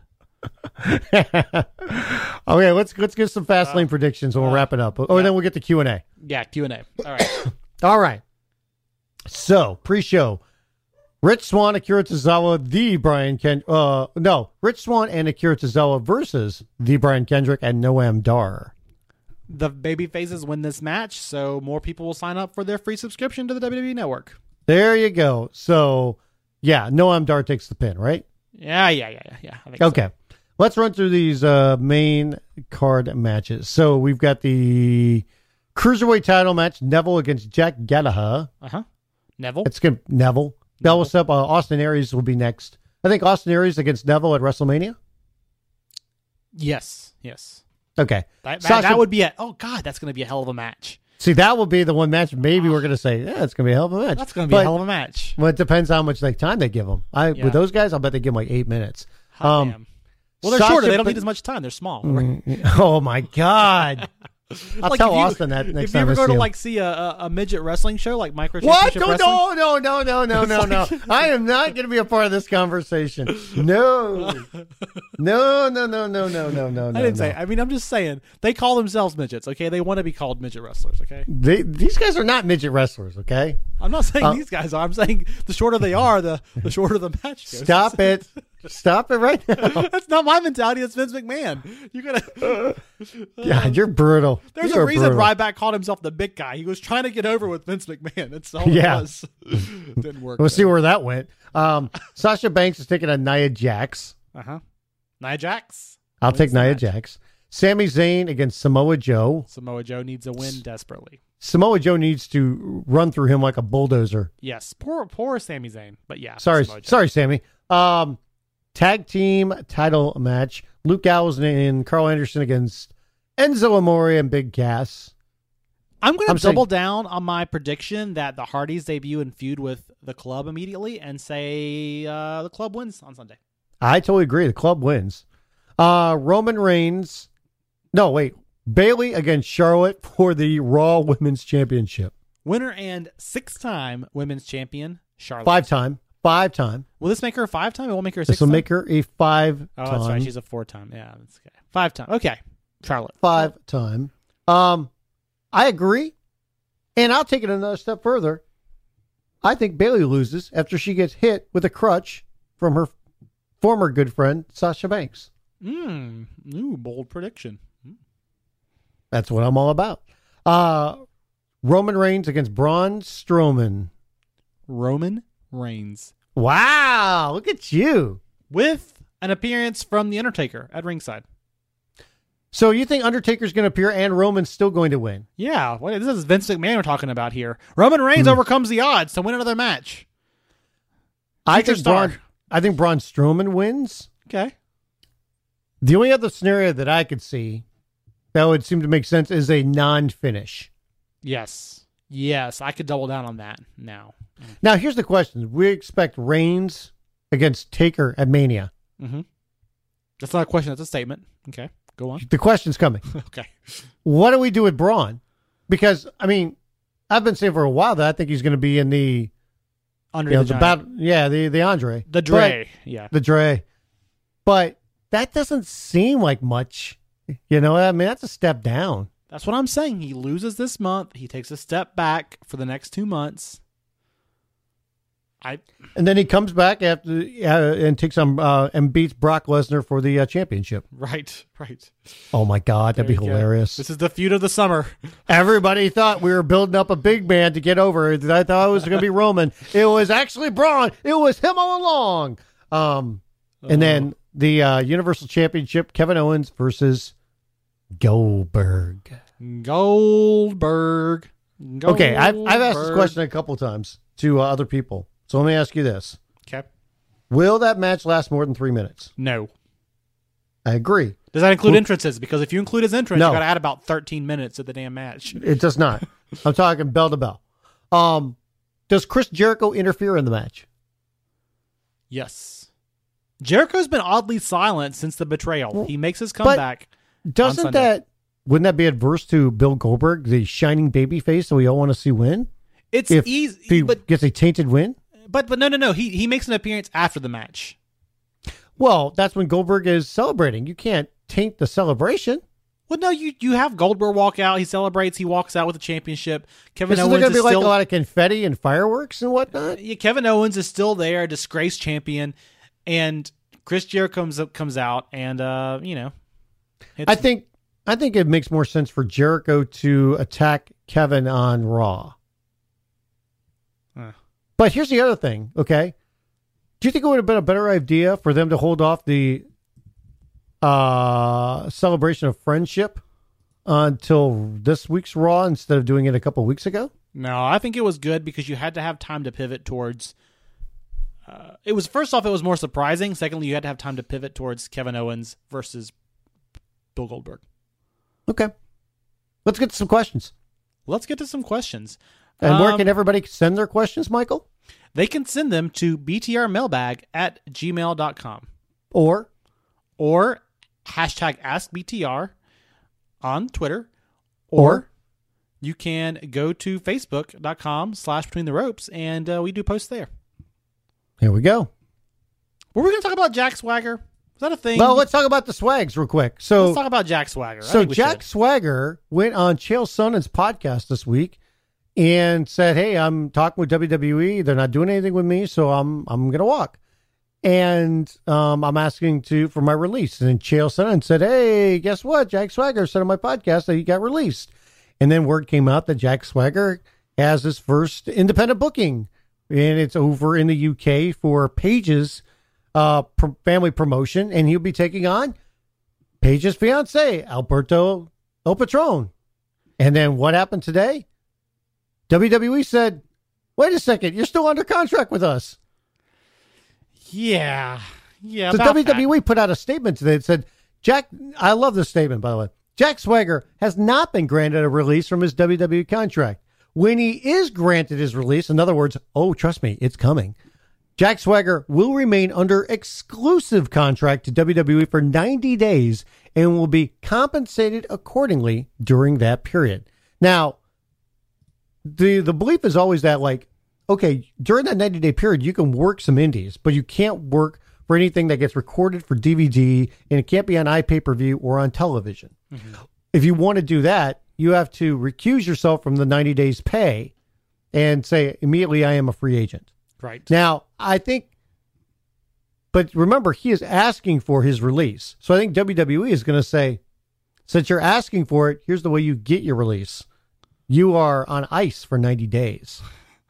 Okay, let's let's give some fast lane predictions and we'll wrap it up. Oh, and then we'll get to Q and A. Yeah, Q and A. All right. All right. So, pre-show. Rich Swann, Akira Tozawa, the Brian Ken uh no, Rich Swann and Akira Tozawa versus the Brian Kendrick and Noam Dar. The baby faces win this match, so more people will sign up for their free subscription to the W W E Network. There you go. So, yeah, Noam Dar takes the pin, right? Yeah, yeah, yeah, yeah. yeah I think so. Okay. Let's run through these uh, main card matches. So we've got the Cruiserweight title match, Neville against Jack Gallagher. Uh-huh. Neville. It's good. Neville. That was up. Uh, Austin Aries will be next. I think Austin Aries against Neville at WrestleMania. Yes. Yes. Okay. That, that, Sasha- that would be a, oh God, that's going to be a hell of a match. See, that will be the one match. Maybe we're going to say, yeah, it's going to be a hell of a match. That's going to be But- a hell of a match. Well, it depends how much like time they give them. I Yeah. with those guys, I'll bet they give them like eight minutes. Hot Um, damn. Well, they're Sasha shorter. They don't Ban- need as much time. They're small. Oh my God! I'll Like, tell if you- Austin that next If you time ever I go see to him. like see a, a, a midget wrestling show, like Micro What? Championship No, Wrestling, no, no, no, no, no, no, no. I am not going to be a part of this conversation. No. No, no, no, no, no, no, no, no. I didn't no. say. I mean, I'm just saying they call themselves midgets. Okay, they want to be called midget wrestlers. Okay, They, these guys are not midget wrestlers, okay? I'm not saying Uh, these guys are. I'm saying the shorter they are, the the shorter the match goes. Stop it. Stop it right now. That's not my mentality. That's Vince McMahon. You gotta. God, you're brutal. There's You're a reason brutal. Ryback called himself the big guy. He was trying to get over with Vince McMahon. That's all Yeah. it was. Didn't work. We'll see where that went. Um, Sasha Banks is taking on Nia Jax. Uh huh. Nia Jax. I'll wins take the Nia match. Jax. Sami Zayn against Samoa Joe. Samoa Joe needs a win desperately. Samoa Joe needs to run through him like a bulldozer. Yes, poor poor Sami Zayn, but yeah. Sorry, Samoa Joe. sorry, Sammy. Um, tag team title match: Luke Gallows and Carl Anderson against Enzo Amore and Big Cass. I'm going I'm to double saying- down on my prediction that the Hardys debut and feud with the club immediately, and say uh, the club wins on Sunday. I totally agree. The club wins. Uh, Roman Reigns. No, wait. Bailey against Charlotte for the Raw Women's Championship. Winner and six-time women's champion Charlotte. Five time. Five time. Will this make her a five-time? It won't make her a This will six-time. make her a five Oh, time. that's right. She's a four-time. Yeah, that's okay. Five-time. Okay, Charlotte. Five time. Um, I agree. And I'll take it another step further. I think Bailey loses after she gets hit with a crutch from her former good friend, Sasha Banks. Mm, ooh, bold prediction. That's what I'm all about. Uh, Roman Reigns against Braun Strowman. Roman Reigns Wow, look at you. with an appearance from The Undertaker at ringside. So you think Undertaker's going to appear and Roman's still going to win? Yeah, what, this is Vince McMahon we're talking about here. Roman Reigns Hmm. overcomes the odds to win another match. I Future think Braun, star. I think Braun Strowman wins. Okay. The only other scenario that I could see that would seem to make sense is a non-finish. Yes. Yes, I could double down on that now. Now, here's the question. We expect Reigns against Taker at Mania. Mm-hmm. That's not a question. That's a statement. Okay. Go on. The question's coming. Okay. What do we do with Braun? Because, I mean, I've been saying for a while that I think he's going to be in the, Under you know, the the giant. battle, yeah, the, the Andre. The Dre. yeah. But, the Dre. But that doesn't seem like much. You know, I mean, that's a step down. That's what I'm saying. He loses this month. He takes a step back for the next two months. I And then he comes back after uh, and takes on uh, and beats Brock Lesnar for the uh, championship. right, right. Oh my God, that'd There be you go. hilarious! This is the feud of the summer. Everybody thought we were building up a big man to get over. I thought it was going to be Roman. It was actually Braun. It was him all along. Um, and then the uh, Universal Championship: Kevin Owens versus Goldberg. Goldberg. Goldberg. Okay, I've I've asked this question a couple times to uh, other people. So let me ask you this: Okay. will that match last more than three minutes? No. I agree. Does that include Well- entrances? Because if you include his entrance, No. you got to add about thirteen minutes of the damn match. It does not. I'm talking bell to bell. Um, does Chris Jericho interfere in the match? Yes. Jericho's been oddly silent since the betrayal. He makes his comeback. Doesn't Sunday. that wouldn't that be adverse to Bill Goldberg, the shining baby face that we all want to see win? It's If easy, he but gets a tainted win? but but no no no. He he makes an appearance after the match. Well, that's when Goldberg is celebrating. You can't taint the celebration. Well, no, you you have Goldberg walk out. He celebrates. He walks out with the championship. Kevin Isn't Owens there going to is be like still a lot of confetti and fireworks and whatnot? yeah, Kevin Owens is still there, disgraced champion, and Chris Jericho comes up, comes out, and uh, you know, it's, I think I think it makes more sense for Jericho to attack Kevin on Raw. Uh. But here's the other thing, okay? Do you think it would have been a better idea for them to hold off the uh, celebration of friendship until this week's Raw instead of doing it a couple weeks ago? no. I think it was good because you had to have time to pivot towards. Uh, it was first off, it was more surprising. Secondly, you had to have time to pivot towards Kevin Owens versus Bill Goldberg. Okay. Let's get to some questions. Let's get to some questions. And where Um, can everybody send their questions, Michael? They can send them to btrmailbag at gmail dot com Or or hashtag AskBTR on Twitter, or, Or- you can go to facebook.com slash between the ropes, and uh, we do post there. here we go. Were we going to talk about Jack Swagger? Is that a thing? Well, let's talk about the swags real quick. So Let's talk about Jack Swagger. I So think we Jack should. Swagger went on Chael Sonnen's podcast this week and said, "Hey, I'm talking with W W E. They're not doing anything with me, so I'm I'm gonna walk, and um, I'm asking to for my release." And then Chael Sonnen said, "Hey, guess what? Jack Swagger said on my podcast that he got released." And then word came out that Jack Swagger has his first independent booking, and it's over in the U K for Pages uh, pr- family promotion, and he'll be taking on Paige's fiance, Alberto El Patron. And then what happened today? W W E said, wait a second, you're still under contract with us. Yeah. Yeah. So about W W E that. put out a statement today that said, Jack, I love this statement, by the way. Jack Swagger has not been granted a release from his W W E contract. When he is granted his release, in other words, oh, trust me, it's coming. Jack Swagger will remain under exclusive contract to W W E for ninety days and will be compensated accordingly during that period. Now, the the belief is always that, like, okay, during that ninety-day period, you can work some indies, but you can't work for anything that gets recorded for D V D, and it can't be on iPay-per-view or on television. Mm-hmm. If you want to do that, you have to recuse yourself from the ninety days pay and say, immediately, I am a free agent. Right. Now, I think, but remember, he is asking for his release. So I think W W E is going to say, since you're asking for it, here's the way you get your release. You are on ice for ninety days.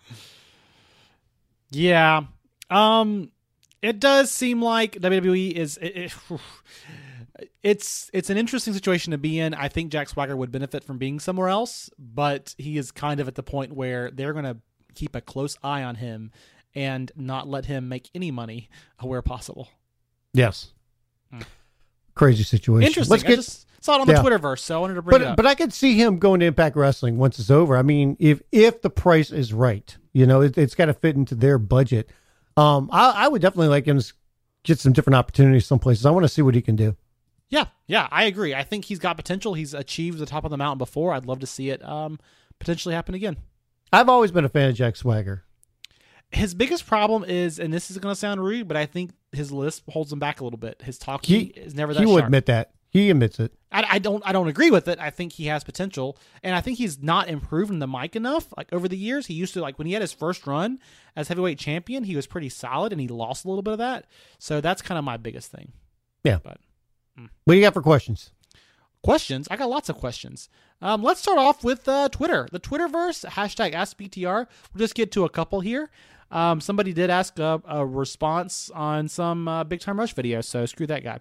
Yeah. Um, it does seem like W W E is, it, it, it's, it's an interesting situation to be in. I think Jack Swagger would benefit from being somewhere else, but he is kind of at the point where they're going to keep a close eye on him and not let him make any money where possible. Yes. Mm. Crazy situation. Interesting. Let's I get, just saw it on the yeah. Twitterverse, so I wanted to bring but, it up. But I could see him going to Impact Wrestling once it's over. I mean, if if the price is right, you know, it, it's got to fit into their budget. Um, I, I would definitely like him to get some different opportunities some places. I want to see what he can do. Yeah, yeah, I agree. I think he's got potential. He's achieved the top of the mountain before. I'd love to see it um, potentially happen again. I've always been a fan of Jack Swagger. His biggest problem is, and this is going to sound rude, but I think his lisp holds him back a little bit. His talking He, is never that he sharp. will admit that. He admits it. I, I don't. I don't agree with it. I think he has potential, and I think he's not improving the mic enough. Like over the years, he used to like when he had his first run as heavyweight champion, he was pretty solid, and he lost a little bit of that. So that's kind of my biggest thing. Yeah. But mm. What do you got for questions? Questions? I got lots of questions. Um, let's start off with uh, Twitter. The Twitterverse, hashtag AskBTR. We'll just get to a couple here. Um, somebody did ask a, a response on some uh, Big Time Rush video, so screw that guy.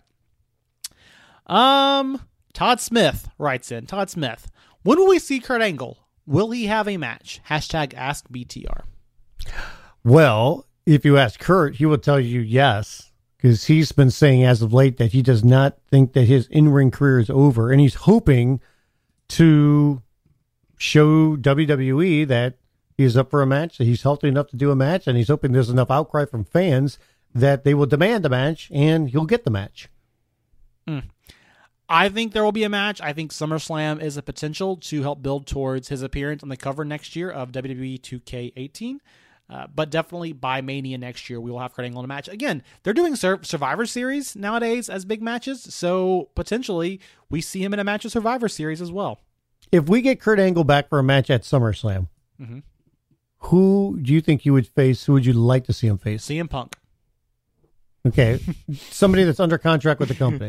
Um, Todd Smith writes in. Todd Smith, when will we see Kurt Angle? Will he have a match? Hashtag AskBTR. Well, if you ask Kurt, he will tell you yes, because he's been saying as of late that he does not think that his in-ring career is over, and he's hoping to show W W E that he's up for a match, that he's healthy enough to do a match, and he's hoping there's enough outcry from fans that they will demand a match, and he'll get the match. Mm. I think there will be a match. I think SummerSlam is a potential to help build towards his appearance on the cover next year of W W E two K eighteen. Uh, but definitely by Mania next year, we will have Kurt Angle in a match. Again, they're doing Sur- Survivor Series nowadays as big matches, so potentially we see him in a match of Survivor Series as well. If we get Kurt Angle back for a match at SummerSlam, mm-hmm. who do you think you would face? Who would you like to see him face? C M Punk. Okay, somebody that's under contract with the company.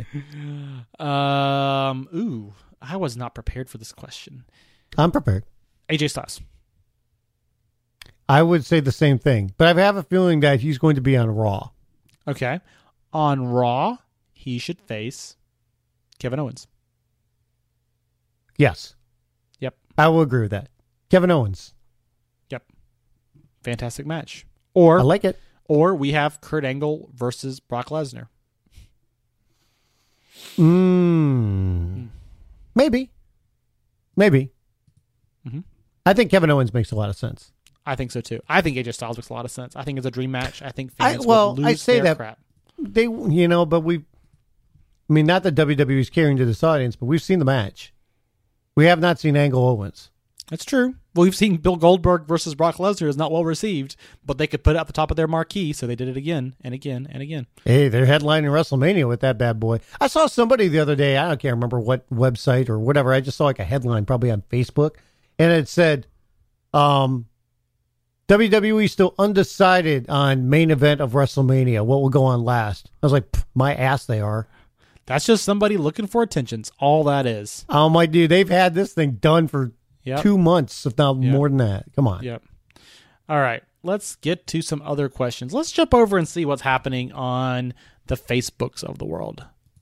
Um, ooh, I was not prepared for this question. I'm prepared. A J Styles. I would say the same thing, but I have a feeling that he's going to be on Raw. Okay. On Raw, he should face Kevin Owens. Yes. Yep. I will agree with that. Kevin Owens. Yep. Fantastic match. Or I like it. Or we have Kurt Angle versus Brock Lesnar. Mm. Maybe. Maybe. Mm-hmm. I think Kevin Owens makes a lot of sense. I think so too. I think A J Styles makes a lot of sense. I think it's a dream match. I think I, fans well, would lose I say their that crap. They, you know, but we, I mean, not that W W E is catering to this audience, but we've seen the match. We have not seen Angle Owens. That's true. Well, we've seen Bill Goldberg versus Brock Lesnar is not well received, but they could put it at the top of their marquee, so they did it again and again and again. Hey, they're headlining WrestleMania with that bad boy. I saw somebody the other day, I don't can't remember what website or whatever, I just saw like a headline probably on Facebook, and it said, um, W W E still undecided on main event of WrestleMania. What will go on last? I was like, my ass they are. That's just somebody looking for attentions. All that is. Oh, my dude, they've had this thing done for Yep. Two months, if not yep. more than that. Come on. Yep. All right. let's get to some other questions. Let's jump over and see what's happening on the Facebooks of the world.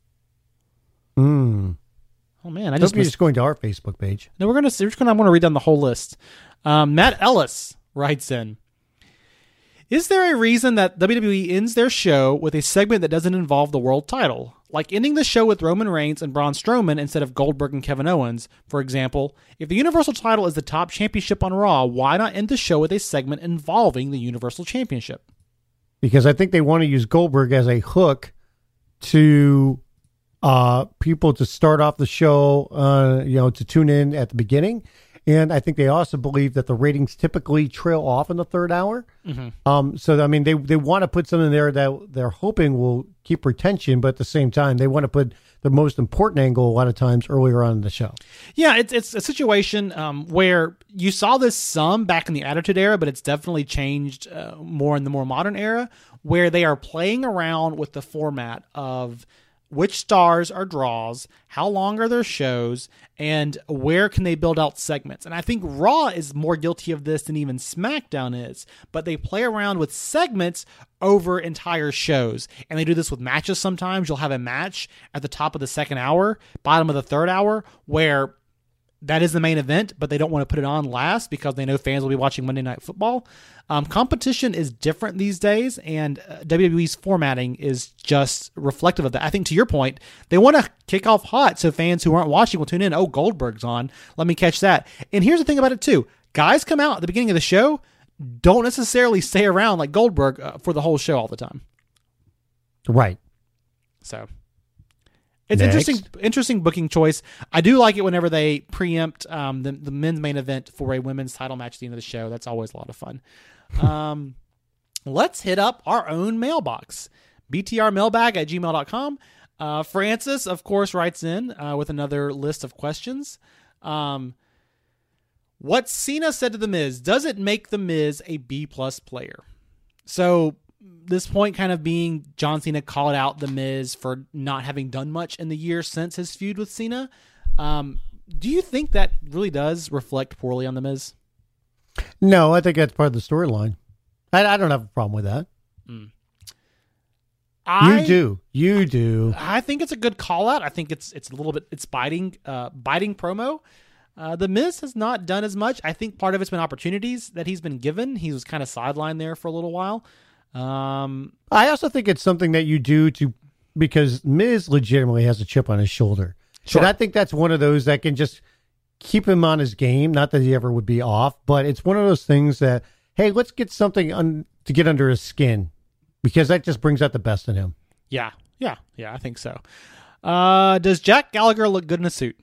Hmm. Oh man, I Don't just be missed- just going to our Facebook page. No, we're gonna see. We're just gonna. I want to read down the whole list. Um, Matt Ellis writes in: is there a reason that W W E ends their show with a segment that doesn't involve the world title, like ending the show with Roman Reigns and Braun Strowman instead of Goldberg and Kevin Owens? For example, if the Universal title is the top championship on Raw, why not end the show with a segment involving the Universal Championship? Because I think they want to use Goldberg as a hook to uh, people to start off the show, uh, you know, to tune in at the beginning. And I think they also believe that the ratings typically trail off in the third hour. Mm-hmm. Um, so, I mean, they, they want to put something there that they're hoping will keep retention, but at the same time, they want to put the most important angle a lot of times earlier on in the show. Yeah, it's it's a situation um, where you saw this some back in the Attitude Era, but it's definitely changed uh, more in the more modern era, where they are playing around with the format of which stars are draws, how long are their shows, and where can they build out segments. And I think Raw is more guilty of this than even SmackDown is, but they play around with segments over entire shows. And they do this with matches sometimes. You'll have a match at the top of the second hour, bottom of the third hour, where that is the main event, but they don't want to put it on last because they know fans will be watching Monday Night Football. Um, competition is different these days, and uh, W W E's formatting is just reflective of that. I think to your point, they want to kick off hot so fans who aren't watching will tune in. Oh, Goldberg's on. Let me catch that. And here's the thing about it, too. Guys come out at the beginning of the show, don't necessarily stay around like Goldberg uh, for the whole show all the time. Right. So it's Next. interesting, interesting booking choice. I do like it whenever they preempt um, the, the men's main event for a women's title match at the end of the show. That's always a lot of fun. Um, let's hit up our own mailbox, b t r mailbag at gmail dot com. Uh, Francis, of course, writes in uh, with another list of questions. Um, what Cena said to The Miz, does it make The Miz a B-plus player? So this point kind of being John Cena called out The Miz for not having done much in the year since his feud with Cena. Um, do you think that really does reflect poorly on The Miz? No, I think that's part of the storyline. I, I don't have a problem with that. Mm. I, you do. You do. I think it's a good call out. I think it's it's a little bit it's biting uh, biting promo. Uh, the Miz has not done as much. I think part of it's been opportunities that he's been given. He was kind of sidelined there for a little while. Um, I also think it's something that you do to because Miz legitimately has a chip on his shoulder. Sure. And I think that's one of those that can just keep him on his game. Not that he ever would be off, but it's one of those things that, hey, let's get something un- to get under his skin because that just brings out the best in him. Yeah, yeah, yeah, I think so. Uh, does Jack Gallagher look good in a suit?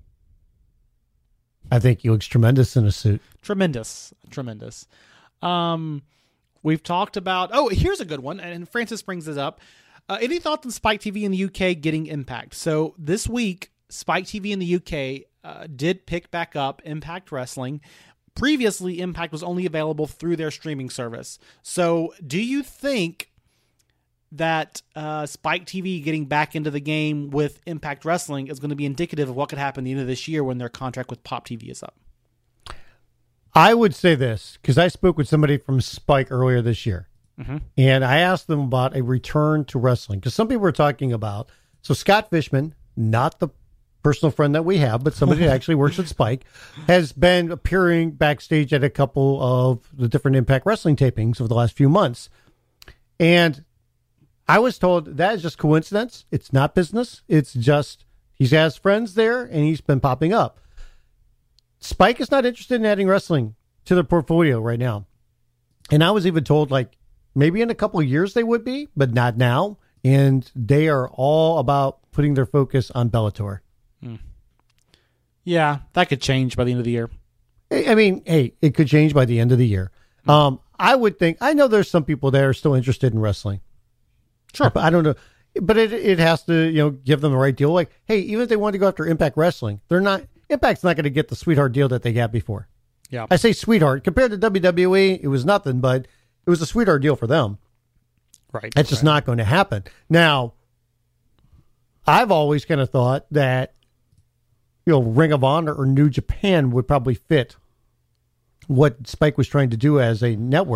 I think he looks tremendous in a suit. Tremendous, tremendous. Um, we've talked about, oh, here's a good one, and Francis brings this up. Uh, any thoughts on Spike T V in the U K getting Impact? So this week, Spike T V in the U K uh, did pick back up Impact Wrestling. Previously, Impact was only available through their streaming service. So do you think that uh, Spike T V getting back into the game with Impact Wrestling is going to be indicative of what could happen at the end of this year when their contract with Pop T V is up? I would say this because I spoke with somebody from Spike earlier this year. Mm-hmm. And I asked them about a return to wrestling because some people were talking about. So Scott Fishman, not the personal friend that we have, but somebody that actually works at Spike, has been appearing backstage at a couple of the different Impact Wrestling tapings over the last few months. And I was told that is just coincidence. It's not business. It's just he has friends there and he's been popping up. Spike is not interested in adding wrestling to their portfolio right now. And I was even told, like, maybe in a couple of years they would be, but not now. And they are all about putting their focus on Bellator. Hmm. Yeah, that could change by the end of the year. I mean, hey, it could change by the end of the year. Um, I would think, I know there's some people that are still interested in wrestling. Sure. But I don't know. But it it has to, you know, give them the right deal. Like, hey, even if they want to go after Impact Wrestling, they're not, Impact's not going to get the sweetheart deal that they got before. Yeah. I say sweetheart. Compared to W W E, it was nothing, but it was a sweetheart deal for them. Right. That's just right. not going to happen. Now, I've always kind of thought that, you know, Ring of Honor or New Japan would probably fit what Spike was trying to do as a network.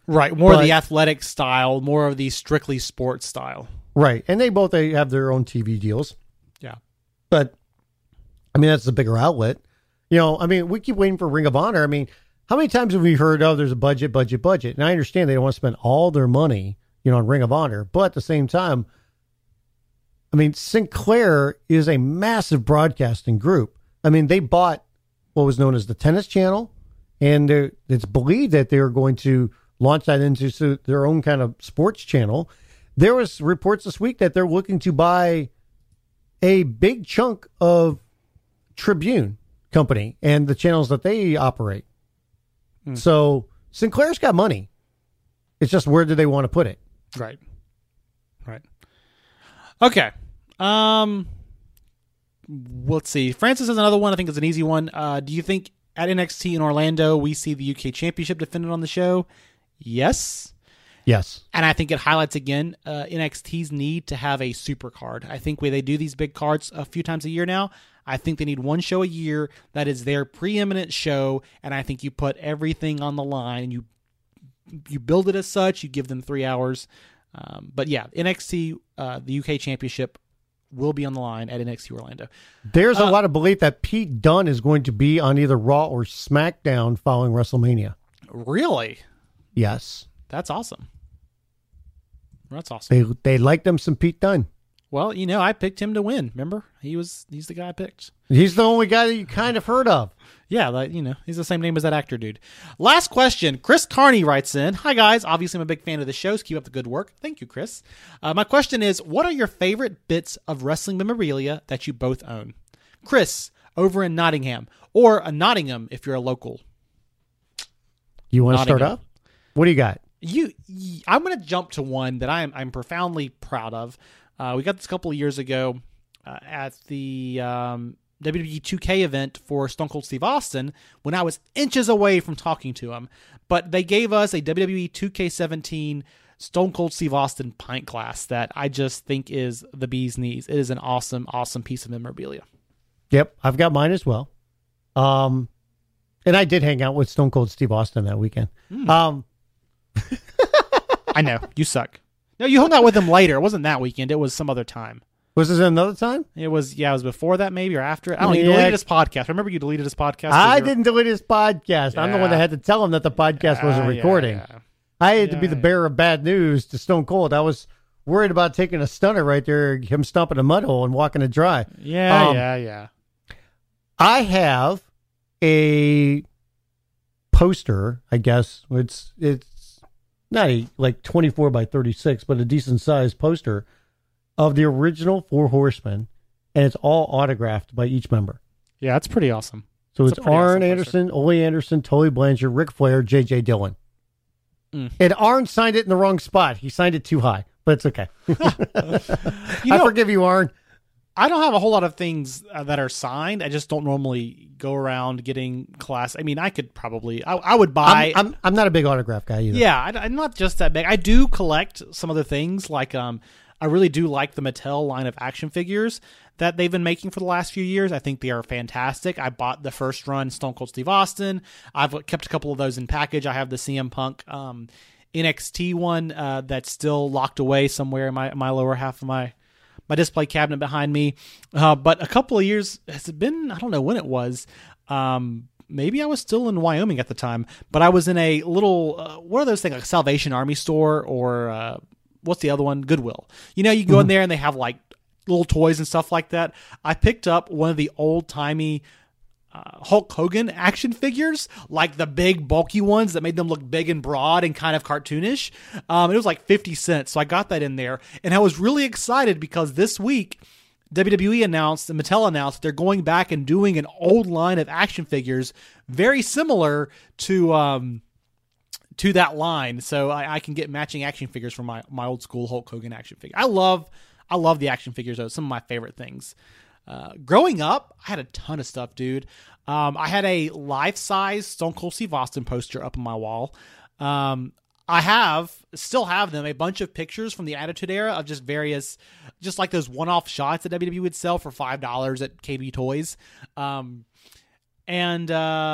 Right, more But- of the athletic style, more of the strictly sports style. Right. And they both they have their own T V deals. Yeah. But, I mean, that's the bigger outlet. You know, I mean, we keep waiting for Ring of Honor. I mean, how many times have we heard, oh, there's a budget, budget, budget? And I understand they don't want to spend all their money, you know, on Ring of Honor. But at the same time, I mean, Sinclair is a massive broadcasting group. I mean, they bought what was known as the Tennis Channel, and they're- it's believed that they're going to launch that into so- their own kind of sports channel. There was reports this week that they're looking to buy a big chunk of Tribune Company and the channels that they operate. Mm. So Sinclair's got money. It's just where do they want to put it? Right. Right. Okay. Um, let's see. Francis has another one. I think it's an easy one. Uh, do you think at N X T in Orlando we see the U K Championship defended on the show? Yes. Yes. And I think it highlights again uh, N X T's need to have a super card. I think where they do these big cards a few times a year now, I think they need one show a year that is their preeminent show, and I think you put everything on the line and you you build it as such. You give them three hours, um, but yeah, N X T uh, the U K Championship will be on the line at N X T Orlando. There's a Uh, lot of belief that Pete Dunne is going to be on either Raw or SmackDown following WrestleMania. Really, Yes. that's awesome. That's awesome. They they like them some Pete Dunne. Well, you know, I picked him to win. Remember, he was he's the guy I picked. He's the only guy that you kind of heard of. Yeah, like, you know, he's the same name as that actor dude. Last question. Chris Carney writes in, hi guys, obviously I'm a big fan of the shows. Keep up the good work. Thank you, Chris. Uh, my question is, what are your favorite bits of wrestling memorabilia that you both own? Chris, over in Nottingham, or a Nottingham if you're a local. You want to start Nottingham. up? What do you got? You, y- I'm going to jump to one that I'm I'm profoundly proud of. Uh, we got this a couple of years ago uh, at the um, W W E two K event for Stone Cold Steve Austin when I was inches away from talking to him. But they gave us a W W E two K seventeen Stone Cold Steve Austin pint glass that I just think is the bee's knees. It is an awesome, awesome piece of memorabilia. Yep, I've got mine as well. Um, and I did hang out with Stone Cold Steve Austin that weekend. Mm. Um, I know, you suck. No, you hung out with him later. It wasn't that weekend. It was some other time. was this another time? It was, yeah, it was before that maybe or after it. I don't know. You Yeah. deleted his podcast. Remember you deleted his podcast? 'cause I you're- didn't delete his podcast. I'm the one that Yeah. had to tell him that the podcast wasn't Ah, yeah, recording. yeah. I had to be Yeah, the yeah. bearer of bad news to Stone Cold. I was worried about taking a stunner right there, him stomping a mud hole and walking it dry. Yeah, Um, yeah, yeah. I have a poster, I guess. It's it's not a like twenty-four by thirty-six, but a decent sized poster of the original Four Horsemen, and it's all autographed by each member. Yeah, that's pretty awesome. So It's it's, a pretty Arn awesome poster. Anderson, Ole Anderson, Tully Blanchard, Ric Flair, J J Dillon. Mm. And Arn signed it in the wrong spot. He signed it too high, but it's okay. You I know, forgive you, Arn. I don't have a whole lot of things uh, that are signed. I just don't normally go around getting class. I mean, I could probably, I, I would buy. I'm, I'm I'm not a big autograph guy either. Yeah, I, I'm not just that big. I do collect some other things. Like, um, I really do like the Mattel line of action figures that they've been making for the last few years. I think they are fantastic. I bought the first run Stone Cold Steve Austin. I've kept a couple of those in package. I have the C M Punk um, N X T one uh, that's still locked away somewhere in my my lower half of my my display cabinet behind me. Uh, but a couple of years, has it been? I don't know when it was. Um, maybe I was still in Wyoming at the time, but I was in a little, uh, what are those things, like a Salvation Army store or uh, what's the other one? Goodwill. You know, you go in there and they have like little toys and stuff like that. I picked up one of the old timey uh, Hulk Hogan action figures, like the big bulky ones that made them look big and broad and kind of cartoonish. Um, it was like fifty cents. So I got that in there and I was really excited because this week W W E announced, and Mattel announced, they're going back and doing an old line of action figures very similar to um, to that line. So I, I can get matching action figures from my, my old school Hulk Hogan action figure. I love I love the action figures, though. Some of my favorite things. Uh, growing up, I had a ton of stuff, dude. Um, I had a life-size Stone Cold Steve Austin poster up on my wall. Um, I have, still have them, a bunch of pictures from the Attitude Era of just various, just like those one-off shots that W W E would sell for five dollars at K B Toys. Um, and uh,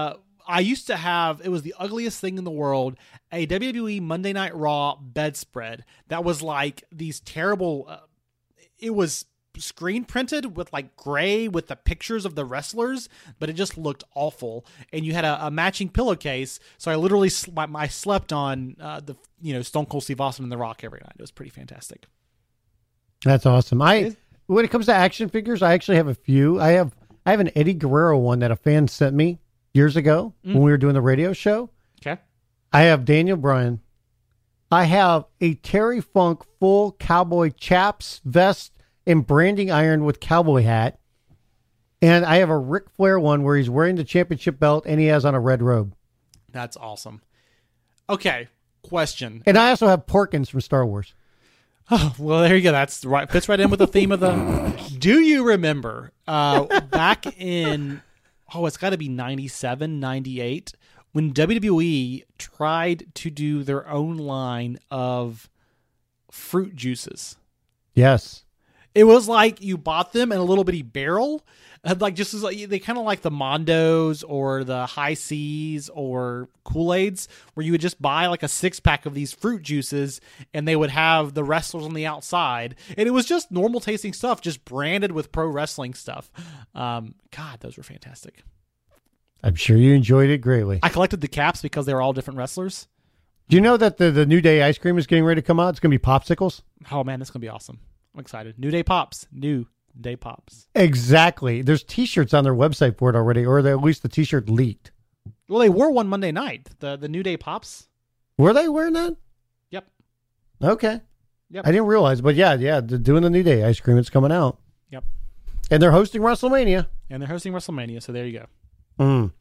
I used to have, it was the ugliest thing in the world, a W W E Monday Night Raw bedspread that was like these terrible, uh, it was screen printed with like gray with the pictures of the wrestlers, but it just looked awful. And you had a, a matching pillowcase. So I literally, sl- I slept on uh, the, you know, Stone Cold Steve Austin and The Rock every night. It was pretty fantastic. That's awesome. I, when it comes to action figures, I actually have a few. I have, I have an Eddie Guerrero one that a fan sent me years ago mm. when we were doing the radio show. Okay. I have Daniel Bryan. I have a Terry Funk full cowboy chaps, vest, and branding iron with cowboy hat. And I have a Ric Flair one where he's wearing the championship belt and he has on a red robe. That's awesome. Okay. Question. And I also have Porkins from Star Wars. Oh, well, there you go. That's right. Fits right in with the theme of the. Do you remember uh, back in, oh, it's got to be ninety-seven, ninety-eight, when W W E tried to do their own line of fruit juices? Yes. It was like you bought them in a little bitty barrel, like just as like they kind of like the Mondos or the High Seas or Kool-Aids, where you would just buy like a six pack of these fruit juices, and they would have the wrestlers on the outside, and it was just normal tasting stuff, just branded with pro wrestling stuff. Um, God, those were fantastic. I'm sure you enjoyed it greatly. I collected the caps because they were all different wrestlers. Do you know that the the New Day ice cream is getting ready to come out? It's going to be popsicles. Oh man, that's going to be awesome. I'm excited. New Day Pops. New Day Pops. Exactly. There's T-shirts on their website for it already, or at least the T-shirt leaked. Well, they wore one Monday night. The the New Day Pops. Were they wearing that? Yep. Okay. Yep. I didn't realize, but yeah, yeah, they're doing the New Day ice cream. It's coming out. Yep. And they're hosting WrestleMania. And they're hosting WrestleMania, so there you go. Mm.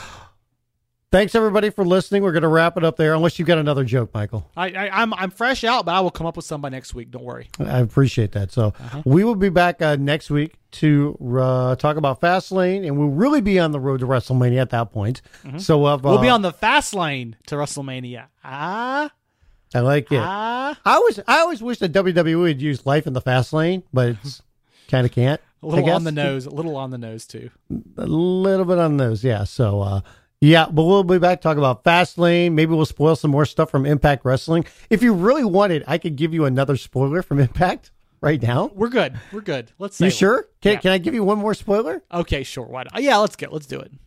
Thanks everybody for listening. We're going to wrap it up there, unless you've got another joke, Michael. I, I, I'm I'm fresh out, but I will come up with some by next week. Don't worry. I appreciate that. So uh-huh. we will be back uh, next week to uh, talk about Fastlane, and we'll really be on the road to WrestleMania at that point. Mm-hmm. So uh, we'll be on the fast lane to WrestleMania. Ah, I like it. Ah, I always I always wish that W W E would use life in the fast lane, but it's kind of can't. A little on the nose. A little on the nose too. A little bit on the nose, yeah. So. Uh, Yeah, but we'll be back to talk about Fastlane. Maybe we'll spoil some more stuff from Impact Wrestling. If you really wanted, I could give you another spoiler from Impact right now. We're good. We're good. Let's say You sure? Can, yeah. can I give you one more spoiler? Okay, sure. Why not? Yeah, let's get. Let's do it.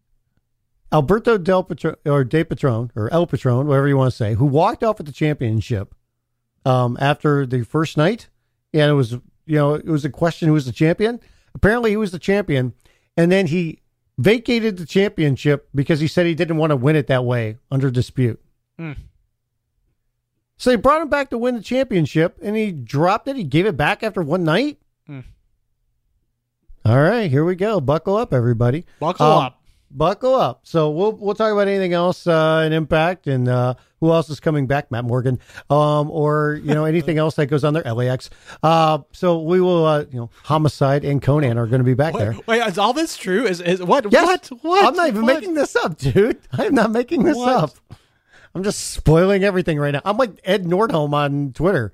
Alberto Del Patron, or De Patron, or El Patron, whatever you want to say, who walked off with the championship um, after the first night, and it was, you know, it was a question who was the champion. Apparently, he was the champion, and then he vacated the championship because he said he didn't want to win it that way under dispute. Mm. So they brought him back to win the championship, and he dropped it. He gave it back after one night. Mm. All right, here we go. Buckle up, everybody. Buckle um, up. Buckle up. So we'll we'll talk about anything else uh, in Impact, and uh, who else is coming back? Matt Morgan, um, or you know anything else that goes on there? L A X. Uh, so we will, uh, you know, Homicide and Conan are going to be back wait, there. Wait, is all this true? Is is what? Yes. What? What? I'm not even what? making this up, dude. I'm not making this what? up. I'm just spoiling everything right now. I'm like Ed Nordholm on Twitter.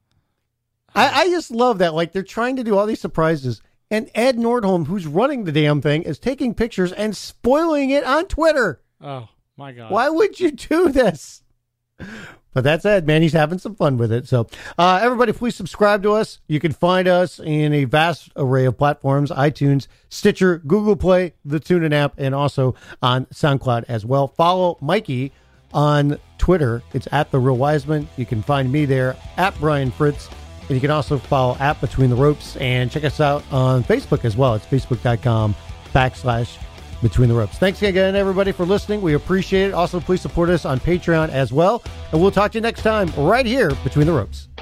I, I just love that. Like they're trying to do all these surprises. And Ed Nordholm, who's running the damn thing, is taking pictures and spoiling it on Twitter. Oh, my God. Why would you do this? But that's Ed, man. He's having some fun with it. So, uh, everybody, please subscribe to us. You can find us in a vast array of platforms, iTunes, Stitcher, Google Play, the TuneIn app, and also on SoundCloud as well. Follow Mikey on Twitter. It's at The Real Wiseman. You can find me there at Brian Fritz. And you can also follow at Between the Ropes and check us out on Facebook as well. It's facebook.com backslash Between the Ropes. Thanks again, everybody, for listening. We appreciate it. Also, please support us on Patreon as well. And we'll talk to you next time right here, Between the Ropes.